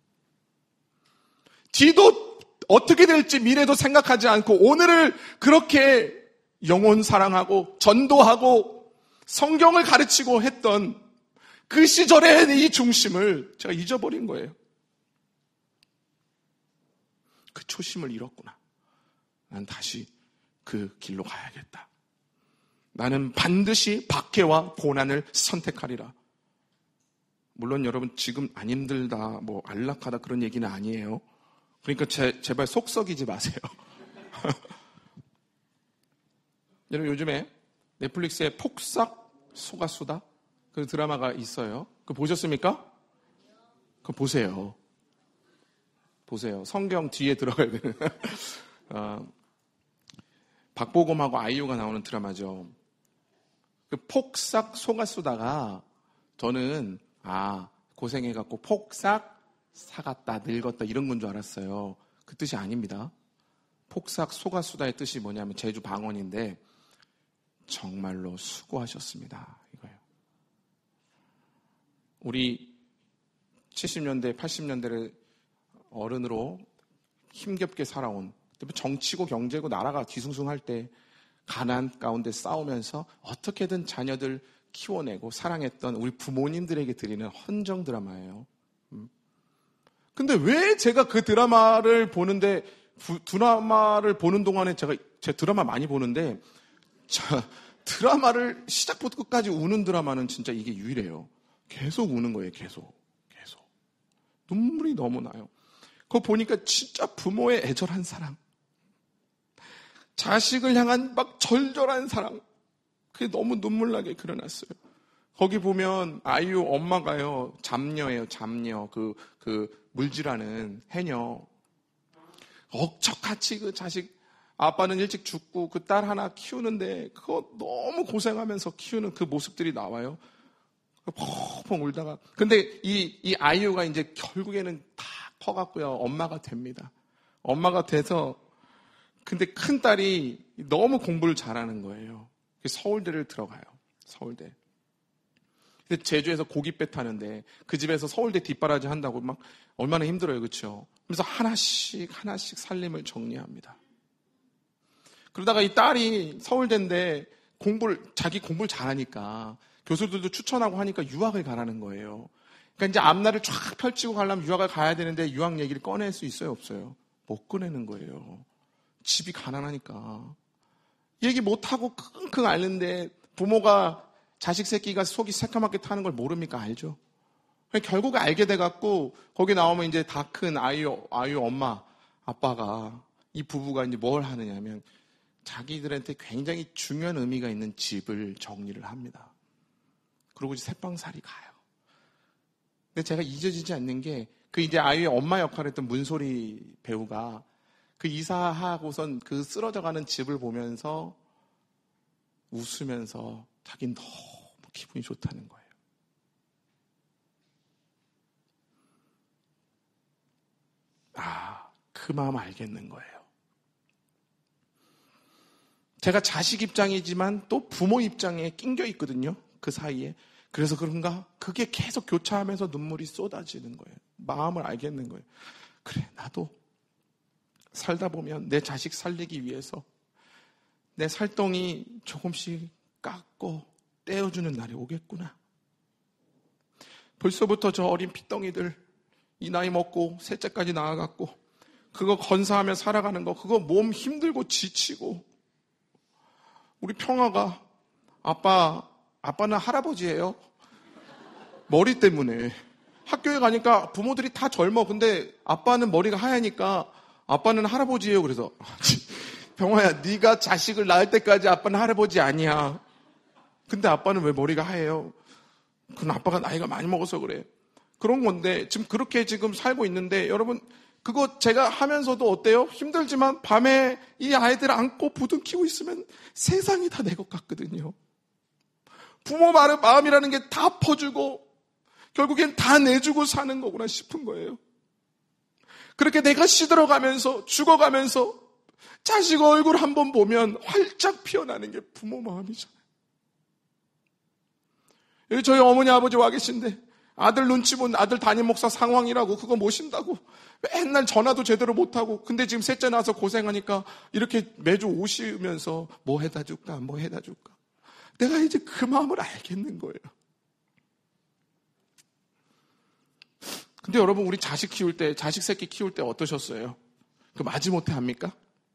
뒤도 어떻게 될지 미래도 생각하지 않고 오늘을 그렇게 영혼 사랑하고 전도하고 성경을 가르치고 했던 그 시절의 이 중심을 제가 잊어버린 거예요. 그 초심을 잃었구나. 난 다시 그 길로 가야겠다. 나는 반드시 박해와 고난을 선택하리라. 물론 여러분 지금 안 힘들다, 뭐 안락하다 그런 얘기는 아니에요. 그러니까 제, 제발 속 썩이지 마세요. 여러분 요즘에 넷플릭스에 폭삭 소가수다 그 드라마가 있어요. 그거 보셨습니까? 그거 보세요. 보세요. 성경 뒤에 들어가야 되는. 어, 박보검하고 아이유가 나오는 드라마죠. 그 폭삭 속았수다가 저는 아 고생해갖고 폭삭 사갔다 늙었다 이런 건 줄 알았어요. 그 뜻이 아닙니다. 폭삭 속았수다의 뜻이 뭐냐면 제주 방언인데 정말로 수고하셨습니다 이거예요. 우리 칠십 년대 팔십 년대를 어른으로 힘겹게 살아온, 정치고 경제고 나라가 뒤숭숭할 때 가난 가운데 싸우면서 어떻게든 자녀들 키워내고 사랑했던 우리 부모님들에게 드리는 헌정 드라마예요. 근데 왜 제가 그 드라마를 보는데, 부, 드라마를 보는 동안에 제가 제 드라마 많이 보는데 자, 드라마를 시작부터 끝까지 우는 드라마는 진짜 이게 유일해요. 계속 우는 거예요. 계속 계속 눈물이 너무 나요. 그거 보니까 진짜 부모의 애절한 사랑, 자식을 향한 막 절절한 사랑, 그게 너무 눈물나게 그려놨어요. 거기 보면 아이유 엄마가요 잡녀예요. 잡녀, 그, 그 물질하는 해녀. 억척같이 그 자식, 아빠는 일찍 죽고 그 딸 하나 키우는데 그거 너무 고생하면서 키우는 그 모습들이 나와요. 펑펑 울다가. 근데 이, 이 아이유가 이제 결국에는 다 커갖고요 엄마가 됩니다. 엄마가 돼서, 근데 큰 딸이 너무 공부를 잘하는 거예요. 서울대를 들어가요. 서울대. 근데 제주에서 고깃배 타는데 그 집에서 서울대 뒷바라지 한다고 막 얼마나 힘들어요, 그렇죠? 그래서 하나씩 하나씩 살림을 정리합니다. 그러다가 이 딸이 서울대인데 공부를, 자기 공부를 잘하니까 교수들도 추천하고 하니까 유학을 가라는 거예요. 그러니까 이제 앞날을 쫙 펼치고 가려면 유학을 가야 되는데 유학 얘기를 꺼낼 수 있어요, 없어요? 못 꺼내는 거예요. 집이 가난하니까. 얘기 못하고 끙끙 앓는데 부모가 자식 새끼가 속이 새까맣게 타는 걸 모릅니까? 알죠? 결국에 알게 돼갖고 거기 나오면 이제 다 큰 아이유, 아이유 엄마, 아빠가, 이 부부가 이제 뭘 하느냐면 자기들한테 굉장히 중요한 의미가 있는 집을 정리를 합니다. 그러고 이제 새빵살이 가요. 근데 제가 잊어지지 않는 게 그 이제 아이유의 엄마 역할을 했던 문소리 배우가 그 이사하고선 그 쓰러져가는 집을 보면서 웃으면서 자기는 너무 기분이 좋다는 거예요. 아, 그 마음 알겠는 거예요. 제가 자식 입장이지만 또 부모 입장에 낑겨 있거든요. 그 사이에. 그래서 그런가? 그게 계속 교차하면서 눈물이 쏟아지는 거예요. 마음을 알겠는 거예요. 그래, 나도 살다 보면 내 자식 살리기 위해서 내 살덩이 조금씩 깎고 떼어주는 날이 오겠구나. 벌써부터 저 어린 핏덩이들 이 나이 먹고 셋째까지 나아갔고 그거 건사하며 살아가는 거, 그거 몸 힘들고 지치고. 우리 평화가 아빠, 아빠는 할아버지예요. 머리 때문에. 학교에 가니까 부모들이 다 젊어. 근데 아빠는 머리가 하얘니까 아빠는 할아버지예요. 그래서 병화야, 네가 자식을 낳을 때까지 아빠는 할아버지 아니야. 근데 아빠는 왜 머리가 하얘요? 그건 아빠가 나이가 많이 먹어서 그래. 그런 건데 지금 그렇게 지금 살고 있는데, 여러분 그거 제가 하면서도 어때요? 힘들지만 밤에 이 아이들 안고 부둥키고 있으면 세상이 다 내 것 같거든요. 부모 마음이라는 게 다 퍼주고 결국엔 다 내주고 사는 거구나 싶은 거예요. 그렇게 내가 시들어가면서 죽어가면서 자식 얼굴 한번 보면 활짝 피어나는 게 부모 마음이잖아요. 여기 저희 어머니 아버지 와 계신데 아들 눈치 본 아들 담임 목사 상황이라고 그거 모신다고 맨날 전화도 제대로 못하고 근데 지금 셋째 나서 고생하니까 이렇게 매주 오시면서 뭐 해다 줄까 뭐 해다 줄까. 내가 이제 그 마음을 알겠는 거예요. 근데 여러분 우리 자식 키울 때 자식 새끼 키울 때 어떠셨어요? 그 마지못해 합니까?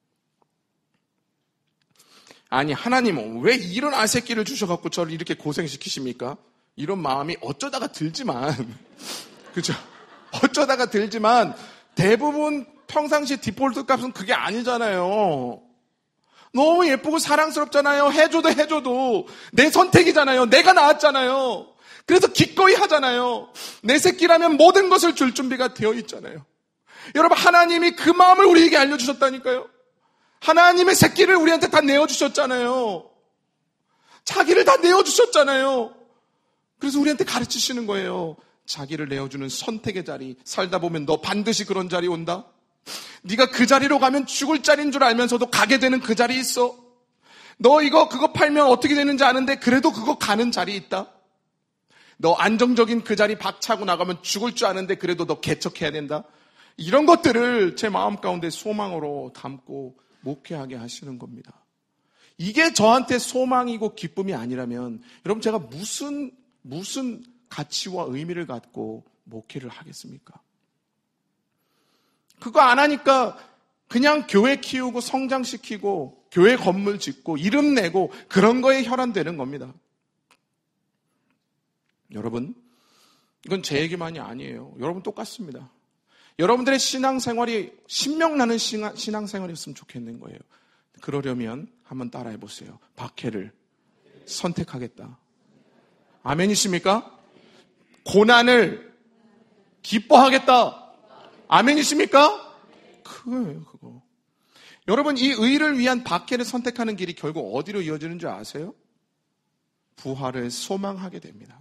아니 하나님은 왜 이런 아새끼를 주셔갖고 저를 이렇게 고생시키십니까? 이런 마음이 어쩌다가 들지만 그죠? 어쩌다가 들지만 대부분 평상시 디폴트 값은 그게 아니잖아요. 너무 예쁘고 사랑스럽잖아요. 해줘도 해줘도 내 선택이잖아요. 내가 낳았잖아요. 그래서 기꺼이 하잖아요. 내 새끼라면 모든 것을 줄 준비가 되어 있잖아요. 여러분 하나님이 그 마음을 우리에게 알려주셨다니까요. 하나님의 새끼를 우리한테 다 내어주셨잖아요. 자기를 다 내어주셨잖아요. 그래서 우리한테 가르치시는 거예요. 자기를 내어주는 선택의 자리. 살다 보면 너 반드시 그런 자리 온다. 네가 그 자리로 가면 죽을 자리인 줄 알면서도 가게 되는 그 자리 있어. 너 이거 그거 팔면 어떻게 되는지 아는데 그래도 그거 가는 자리 있다. 너 안정적인 그 자리 박차고 나가면 죽을 줄 아는데 그래도 너 개척해야 된다. 이런 것들을 제 마음 가운데 소망으로 담고 목회하게 하시는 겁니다. 이게 저한테 소망이고 기쁨이 아니라면 여러분 제가 무슨 무슨 가치와 의미를 갖고 목회를 하겠습니까? 그거 안 하니까 그냥 교회 키우고 성장시키고 교회 건물 짓고 이름 내고 그런 거에 혈안되는 겁니다. 여러분 이건 제 얘기만이 아니에요. 여러분 똑같습니다. 여러분들의 신앙생활이 신명나는 신앙생활이었으면 좋겠는 거예요. 그러려면 한번 따라해 보세요. 박해를 선택하겠다. 아멘이십니까? 고난을 기뻐하겠다. 아멘이십니까? 그거예요, 그거. 여러분, 이 의를 위한 박해를 선택하는 길이 결국 어디로 이어지는 줄 아세요? 부활을 소망하게 됩니다.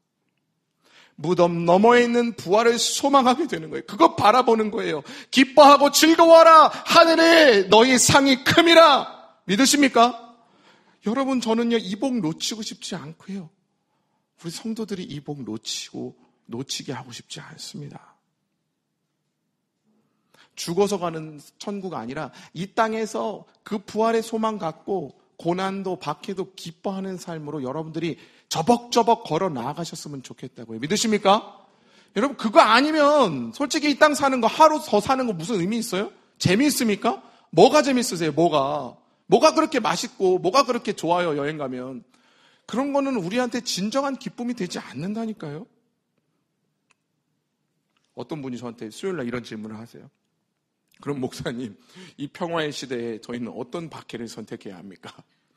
무덤 너머에 있는 부활을 소망하게 되는 거예요. 그거 바라보는 거예요. 기뻐하고 즐거워하라. 하늘에 너희 상이 큼이라. 믿으십니까? 여러분, 저는요, 이 복 놓치고 싶지 않고요. 우리 성도들이 이 복 놓치고 놓치게 하고 싶지 않습니다. 죽어서 가는 천국 아니라 이 땅에서 그 부활의 소망 갖고 고난도 박해도 기뻐하는 삶으로 여러분들이 저벅저벅 걸어 나아가셨으면 좋겠다고요. 믿으십니까? 여러분 그거 아니면 솔직히 이 땅 사는 거 하루 더 사는 거 무슨 의미 있어요? 재미있습니까? 뭐가 재밌으세요? 뭐가? 뭐가 그렇게 맛있고 뭐가 그렇게 좋아요? 여행 가면. 그런 거는 우리한테 진정한 기쁨이 되지 않는다니까요. 어떤 분이 저한테 수요일날 이런 질문을 하세요. 그럼 목사님, 이 평화의 시대에 저희는 어떤 박해를 선택해야 합니까?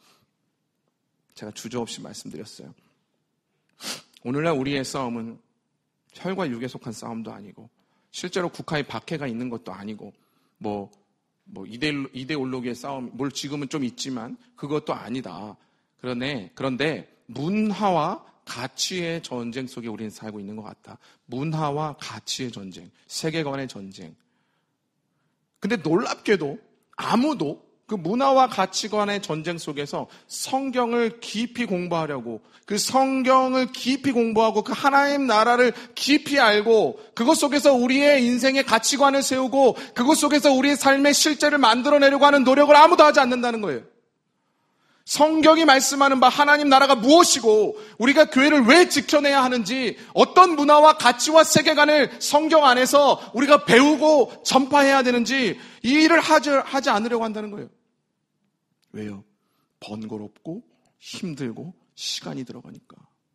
제가 주저없이 말씀드렸어요. 오늘날 우리의 싸움은 혈과 육에 속한 싸움도 아니고 실제로 국가에 박해가 있는 것도 아니고 뭐, 뭐 이데올로기의 싸움, 뭘 지금은 좀 있지만 그것도 아니다. 그러네. 그런데 문화와 가치의 전쟁 속에 우리는 살고 있는 것 같다. 문화와 가치의 전쟁, 세계관의 전쟁. 근데 놀랍게도 아무도 그 문화와 가치관의 전쟁 속에서 성경을 깊이 공부하려고 그 성경을 깊이 공부하고 그 하나님 나라를 깊이 알고 그것 속에서 우리의 인생의 가치관을 세우고 그것 속에서 우리의 삶의 실제를 만들어내려고 하는 노력을 아무도 하지 않는다는 거예요. 성경이 말씀하는 바 하나님 나라가 무엇이고 우리가 교회를 왜 지켜내야 하는지 어떤 문화와 가치와 세계관을 성경 안에서 우리가 배우고 전파해야 되는지 이 일을 하지, 하지 않으려고 한다는 거예요. 왜요? 번거롭고 힘들고 시간이 들어가니까.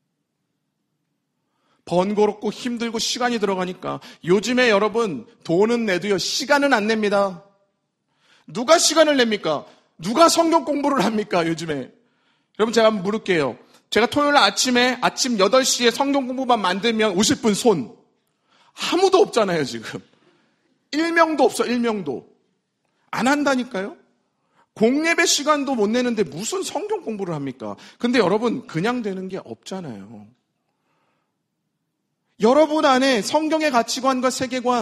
번거롭고 힘들고 시간이 들어가니까. 요즘에 여러분 돈은 내도요 시간은 안 냅니다. 누가 시간을 냅니까? 누가 성경 공부를 합니까 요즘에? 여러분 제가 한번 물을게요. 제가 토요일 아침에 아침 여덟 시에 성경 공부만 만들면 오실 분 손. 아무도 없잖아요 지금. 일명도 없어 일명도. 안 한다니까요. 공예배 시간도 못 내는데 무슨 성경 공부를 합니까? 근데 여러분 그냥 되는 게 없잖아요. 여러분 안에 성경의 가치관과 세계관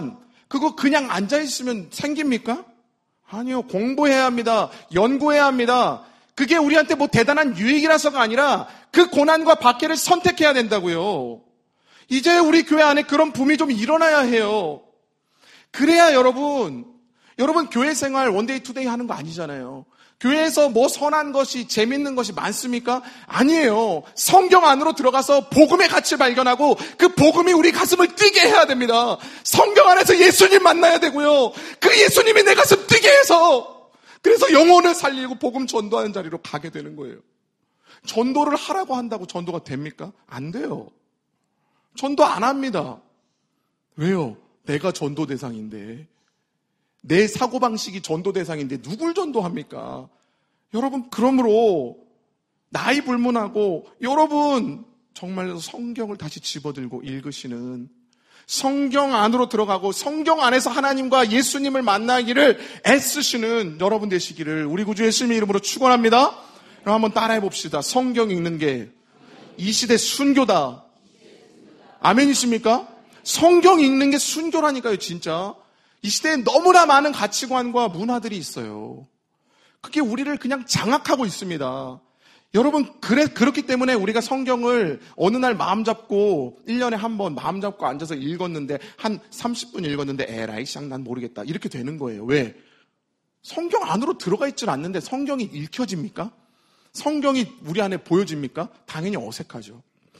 그거 그냥 앉아있으면 생깁니까? 아니요. 공부해야 합니다. 연구해야 합니다. 그게 우리한테 뭐 대단한 유익이라서가 아니라 그 고난과 박해를 선택해야 된다고요. 이제 우리 교회 안에 그런 붐이 좀 일어나야 해요. 그래야 여러분, 여러분 교회 생활 원데이 투데이 하는 거 아니잖아요. 교회에서 뭐 선한 것이 재밌는 것이 많습니까? 아니에요. 성경 안으로 들어가서 복음의 가치를 발견하고 그 복음이 우리 가슴을 뛰게 해야 됩니다. 성경 안에서 예수님 만나야 되고요. 그 예수님이 내 가슴 뛰게 해서 그래서 영혼을 살리고 복음 전도하는 자리로 가게 되는 거예요. 전도를 하라고 한다고 전도가 됩니까? 안 돼요. 전도 안 합니다. 왜요? 내가 전도 대상인데. 내 사고방식이 전도 대상인데 누굴 전도합니까? 여러분, 그러므로 나이 불문하고 여러분 정말 성경을 다시 집어들고 읽으시는, 성경 안으로 들어가고 성경 안에서 하나님과 예수님을 만나기를 애쓰시는 여러분 되시기를 우리 구주 예수님의 이름으로 축원합니다. 그럼 한번 따라해 봅시다. 성경 읽는 게 이 시대 순교다. 아멘이십니까? 성경 읽는 게 순교라니까요, 진짜. 이 시대에 너무나 많은 가치관과 문화들이 있어요. 그게 우리를 그냥 장악하고 있습니다. 여러분, 그래, 그렇기 때문에 우리가 성경을 어느 날 마음 잡고 일 년에 한 번 마음 잡고 앉아서 읽었는데 한 삼십 분 읽었는데 에라이 쌍 난 모르겠다. 이렇게 되는 거예요. 왜? 성경 안으로 들어가 있질 않는데 성경이 읽혀집니까? 성경이 우리 안에 보여집니까? 당연히 어색하죠.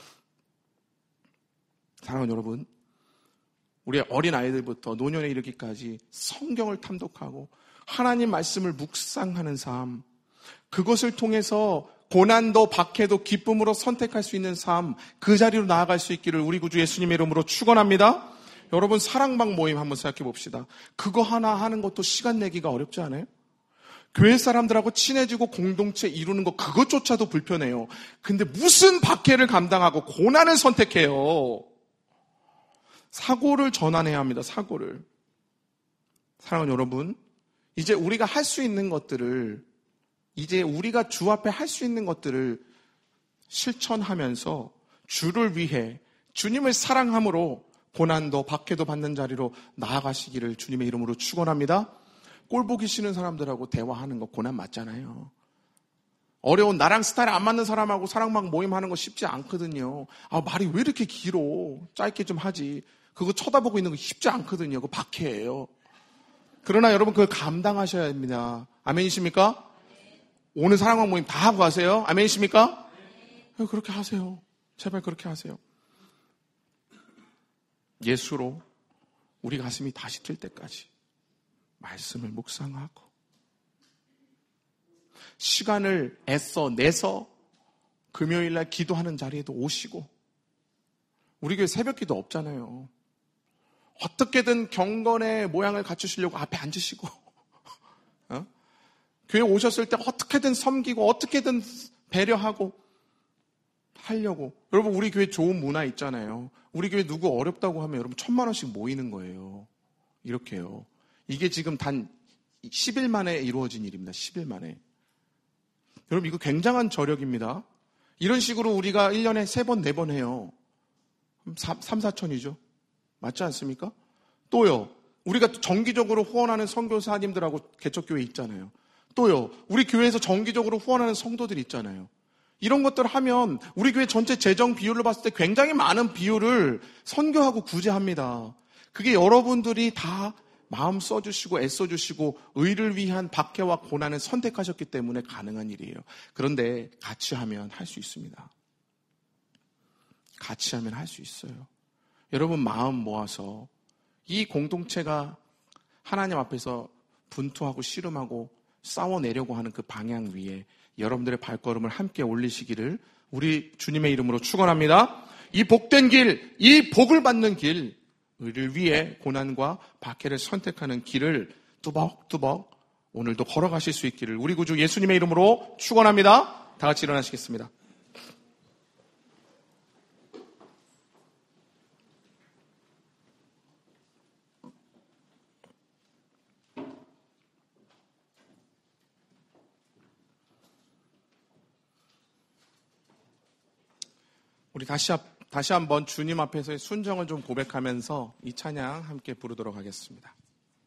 사랑하는 여러분, 우리 어린 아이들부터 노년에 이르기까지 성경을 탐독하고 하나님 말씀을 묵상하는 삶, 그것을 통해서 고난도 박해도 기쁨으로 선택할 수 있는 삶, 그 자리로 나아갈 수 있기를 우리 구주 예수님의 이름으로 축원합니다. 여러분, 사랑방 모임 한번 생각해 봅시다. 그거 하나 하는 것도 시간 내기가 어렵지 않아요? 교회 사람들하고 친해지고 공동체 이루는 거 그것조차도 불편해요. 근데 무슨 박해를 감당하고 고난을 선택해요? 사고를 전환해야 합니다. 사고를. 사랑하는 여러분, 이제 우리가 할 수 있는 것들을, 이제 우리가 주 앞에 할 수 있는 것들을 실천하면서 주를 위해 주님을 사랑함으로 고난도 박해도 받는 자리로 나아가시기를 주님의 이름으로 축원합니다. 꼴 보기 싫은 사람들하고 대화하는 거 고난 맞잖아요. 어려운 나랑 스타일 안 맞는 사람하고 사랑방 모임하는 거 쉽지 않거든요. 아, 말이 왜 이렇게 길어? 짧게 좀 하지. 그거 쳐다보고 있는 거 쉽지 않거든요. 그거 박해예요. 그러나 여러분 그걸 감당하셔야 됩니다. 아멘이십니까? 오늘 사랑방 모임 다 하고 가세요. 아멘이십니까? 그렇게 하세요. 제발 그렇게 하세요. 예수로 우리 가슴이 다시 뛸 때까지 말씀을 묵상하고 시간을 애써 내서 금요일날 기도하는 자리에도 오시고, 우리 교회 새벽기도 없잖아요. 어떻게든 경건의 모양을 갖추시려고 앞에 앉으시고 어? 교회 오셨을 때 어떻게든 섬기고 어떻게든 배려하고 하려고. 여러분, 우리 교회 좋은 문화 있잖아요. 우리 교회 누구 어렵다고 하면 여러분 천만 원씩 모이는 거예요. 이렇게요. 이게 지금 단 십 일 만에 이루어진 일입니다. 십 일 만에. 여러분, 이거 굉장한 저력입니다. 이런 식으로 우리가 일 년에 세 번, 네 번 해요. 삼, 사천이죠. 맞지 않습니까? 또요, 우리가 정기적으로 후원하는 선교사님들하고 개척교회 있잖아요. 또요, 우리 교회에서 정기적으로 후원하는 성도들 있잖아요. 이런 것들을 하면 우리 교회 전체 재정 비율로 봤을 때 굉장히 많은 비율을 선교하고 구제합니다. 그게 여러분들이 다 마음 써주시고 애써주시고 의를 위한 박해와 고난을 선택하셨기 때문에 가능한 일이에요. 그런데 같이 하면 할 수 있습니다. 같이 하면 할 수 있어요. 여러분, 마음 모아서 이 공동체가 하나님 앞에서 분투하고 씨름하고 싸워내려고 하는 그 방향 위에 여러분들의 발걸음을 함께 올리시기를 우리 주님의 이름으로 축원합니다. 이 복된 길, 이 복을 받는 길, 의를 위해 고난과 박해를 선택하는 길을 뚜벅뚜벅 오늘도 걸어가실 수 있기를 우리 구주 예수님의 이름으로 축원합니다. 다 같이 일어나시겠습니다. 우리 다시, 다시 한번 주님 앞에서의 순정을 좀 고백하면서 이 찬양 함께 부르도록 하겠습니다.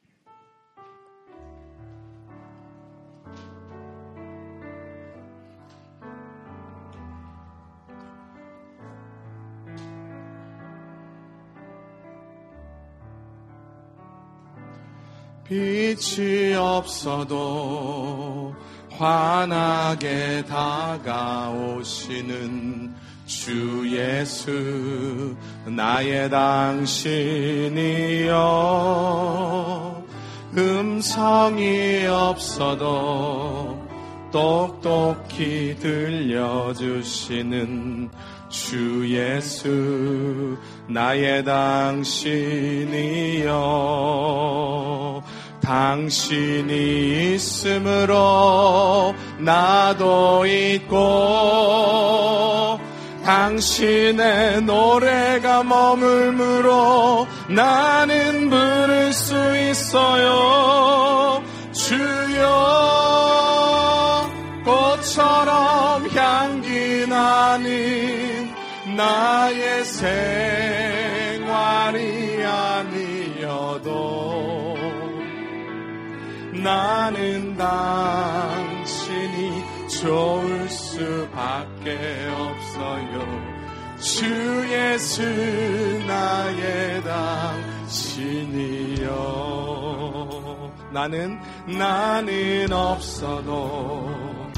빛이 없어도 환하게 다가오시는 주 예수 나의 당신이여 음성이 없어도 똑똑히 들려주시는 주 예수 나의 당신이여 당신이 있음으로 나도 있고 당신의 노래가 머물므로 나는 부를 수 있어요. 주여 꽃처럼 향기 나는 나의 생활이 아니어도 나는 당신이 좋을 수밖에 없어요. 주 예수 나의 당신이여 나는 나는 없어도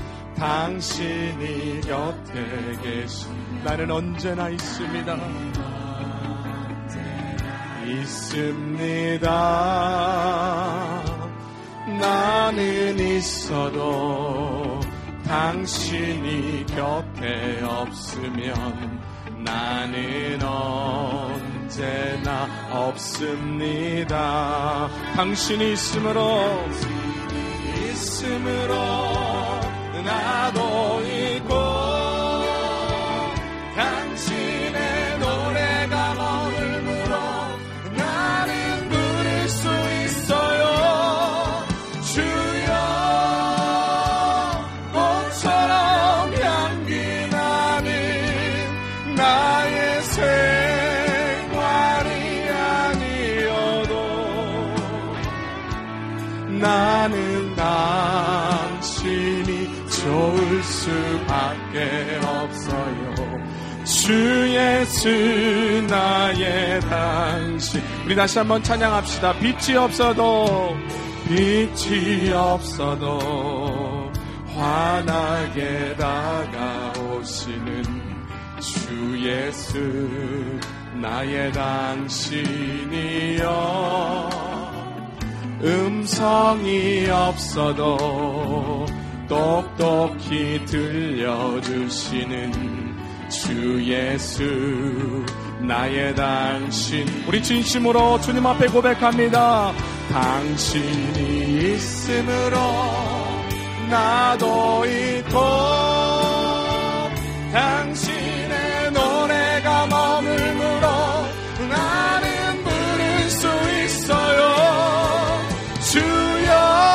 당신이 곁에 계신 나는 언제나 있습니다. 있습니다. 나는 있어도 당신이 곁에 없으면 나는 언제나 없습니다. 당신이 있으므로 있으므로 나도 있고 당신의 노래가 머물므로 나는 부를 수 있어요. 나의 생활이 아니어도 나는 당신이 좋을 수밖에 없어요. 주 예수 나의 당신 우리 다시 한번 찬양합시다. 빛이 없어도 빛이 없어도 환하게 다가오시는 주 예수 나의 당신이여 음성이 없어도 똑똑히 들려주시는 주 예수 나의 당신 우리 진심으로 주님 앞에 고백합니다. 당신이 있음으로 나도 있고 당신의 노래가 머물므로 나는 부를 수 있어요. 주여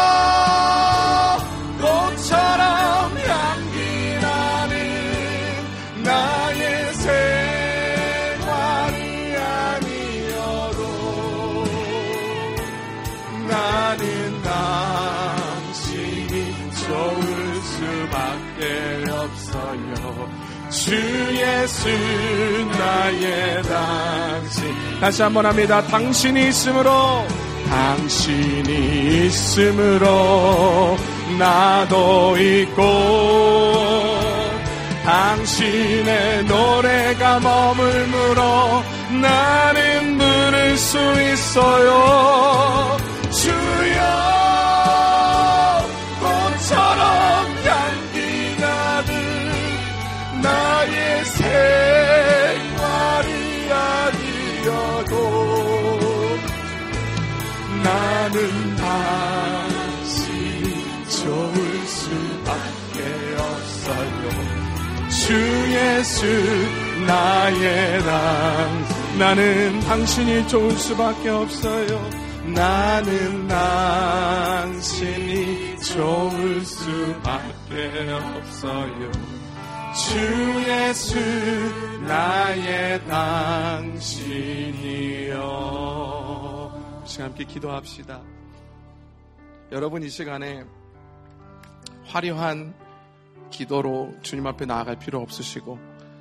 꽃처럼 향기 나는 나의 생활이 아니어도 나는 당신이 좋을 수밖에 없어요. 주 예수 나의 당신 다시 한번 합니다. 당신이 있음으로 당신이 있음으로 나도 있고 당신의 노래가 머물므로 나는 부를 수 있어요. 주여 꽃처럼 향기 나는 나의 생활이 아니어도 나는 당신이 좋을 수밖에 없어요. 주 예수 나의 당신 나는 당신이 좋을 수밖에 없어요. 나는 당신이 좋을 수밖에 없어요. 주 예수 나의 당신이여. 이 시간 함께 기도합시다. 여러분, 이 시간에 화려한 기도로 주님 앞에 나아갈 필요 없으시고,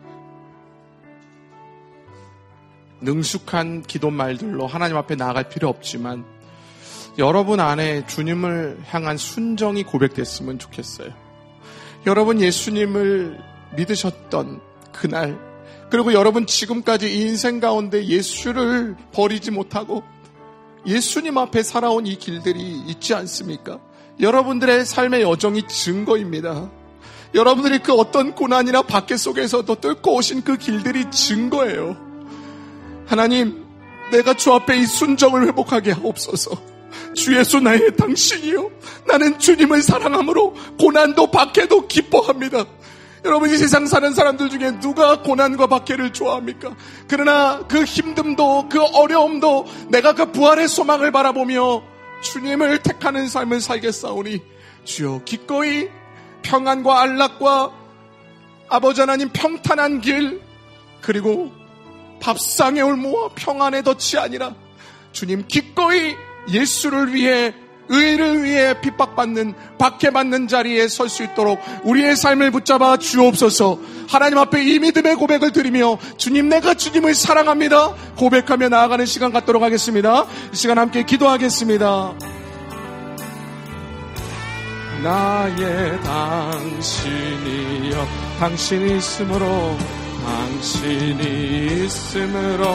능숙한 기도말들로 하나님 앞에 나아갈 필요 없지만, 여러분 안에 주님을 향한 순정이 고백됐으면 좋겠어요. 여러분 예수님을 믿으셨던 그날, 그리고 여러분 지금까지 인생 가운데 예수를 버리지 못하고 예수님 앞에 살아온 이 길들이 있지 않습니까? 여러분들의 삶의 여정이 증거입니다. 여러분들이 그 어떤 고난이나 박해 속에서도 뚫고 오신 그 길들이 증거예요. 하나님, 내가 주 앞에 이 순정을 회복하게 하옵소서. 주 예수 나의 당신이요, 나는 주님을 사랑함으로 고난도 박해도 기뻐합니다. 여러분, 이 세상 사는 사람들 중에 누가 고난과 박해를 좋아합니까? 그러나 그 힘듦도 그 어려움도 내가 그 부활의 소망을 바라보며 주님을 택하는 삶을 살겠사오니 주여 기꺼이 평안과 안락과 아버지 하나님 평탄한 길, 그리고 밥상의 올무와 평안의 덫이 아니라 주님 기꺼이 예수를 위해, 의를 위해 핍박받는, 박해받는 자리에 설 수 있도록 우리의 삶을 붙잡아 주옵소서. 하나님 앞에 이 믿음의 고백을 드리며 주님, 내가 주님을 사랑합니다 고백하며 나아가는 시간 갖도록 하겠습니다. 이 시간 함께 기도하겠습니다. 나의 당신이여, 당신이 있으므로, 당신이 있으므로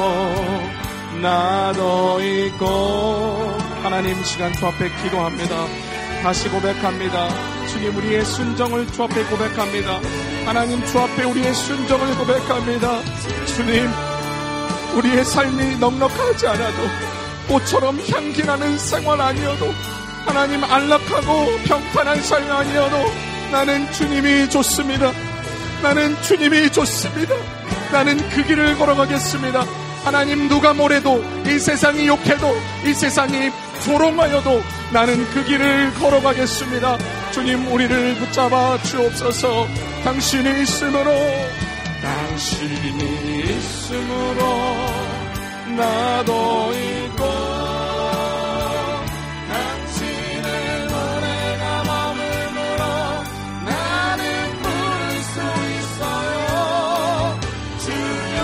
나도 있고. 하나님, 시간 주 앞에 기도합니다. 다시 고백합니다. 주님, 우리의 순정을 주 앞에 고백합니다. 하나님, 주 앞에 우리의 순정을 고백합니다. 주님, 우리의 삶이 넉넉하지 않아도, 꽃처럼 향기 나는 생활 아니어도, 하나님 안락하고 평탄한 삶이 아니어도 나는 주님이 좋습니다. 나는 주님이 좋습니다. 나는 그 길을 걸어가겠습니다. 하나님, 누가 뭐래도, 이 세상이 욕해도, 이 세상이 조롱하여도 나는 그 길을 걸어가겠습니다. 주님, 우리를 붙잡아 주옵소서. 당신이 있으므로, 당신이 있으므로 나도 있고, 당신의 노래가 머물므로 나는 부를 수 있어요. 주여,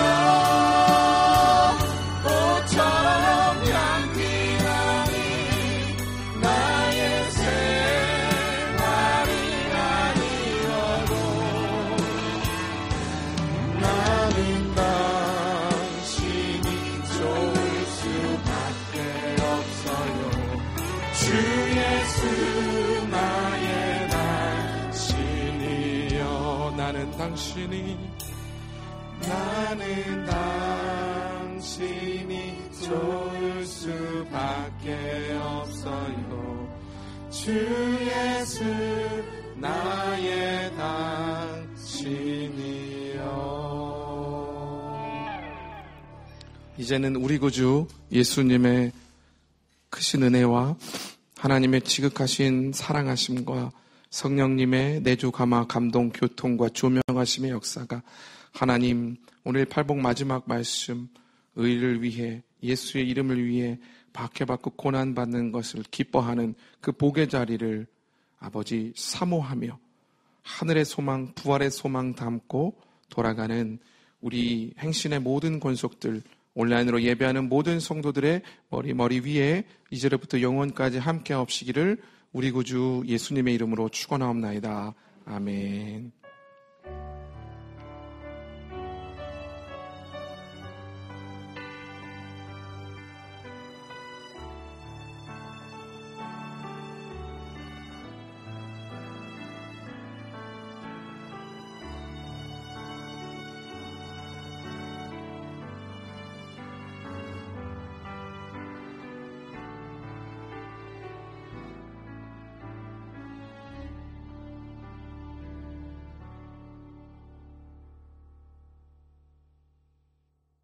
꽃처럼 향기 나니 나의 생활이 아니어도 나는 당신이 좋을 수밖에 없어요. 주 예수 나의 당신이여. 나는 당신이, 나는 당신이 좋을 수밖에 없어요. 주 예수 나의 당신이여. 이제는 우리 구주 예수님의 크신 은혜와 하나님의 지극하신 사랑하심과 성령님의 내주 감화 감동 교통과 조명하심의 역사가 하나님, 오늘 팔복 마지막 말씀, 의를 위해, 예수의 이름을 위해 박해받고 고난받는 것을 기뻐하는 그 복의 자리를 아버지 사모하며 하늘의 소망, 부활의 소망 담고 돌아가는 우리 행신의 모든 권속들, 온라인으로 예배하는 모든 성도들의 머리 머리 위에 이제로부터 영원까지 함께 하옵시기를 우리 구주 예수님의 이름으로 축원하옵나이다. 아멘.